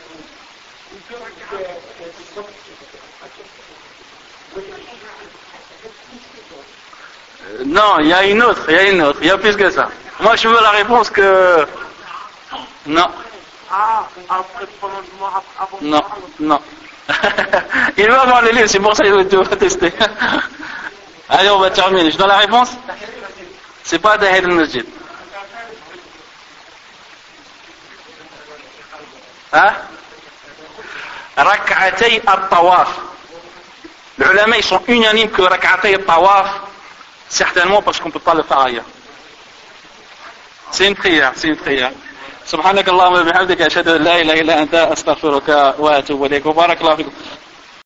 Non, il y a une autre, il y a plus que ça. Moi, je veux la réponse que... Non. Après le prolongement, avant... Non. Il va avoir les livres, c'est pour ça qu'il va tester. Allez, on va terminer. Je donne la réponse? C'est pas Tahir al-Masjid. Rak'atay al-Tawaf. Les ulama, ils sont unanimes que Rak'atay al-Tawaf, certainement parce qu'on ne peut pas le faire ailleurs. C'est une prière. سبحانك اللهم وبحمدك أشهد أن لا إله إلا أنت أستغفرك وأتوب إليك وبارك الله فيكم.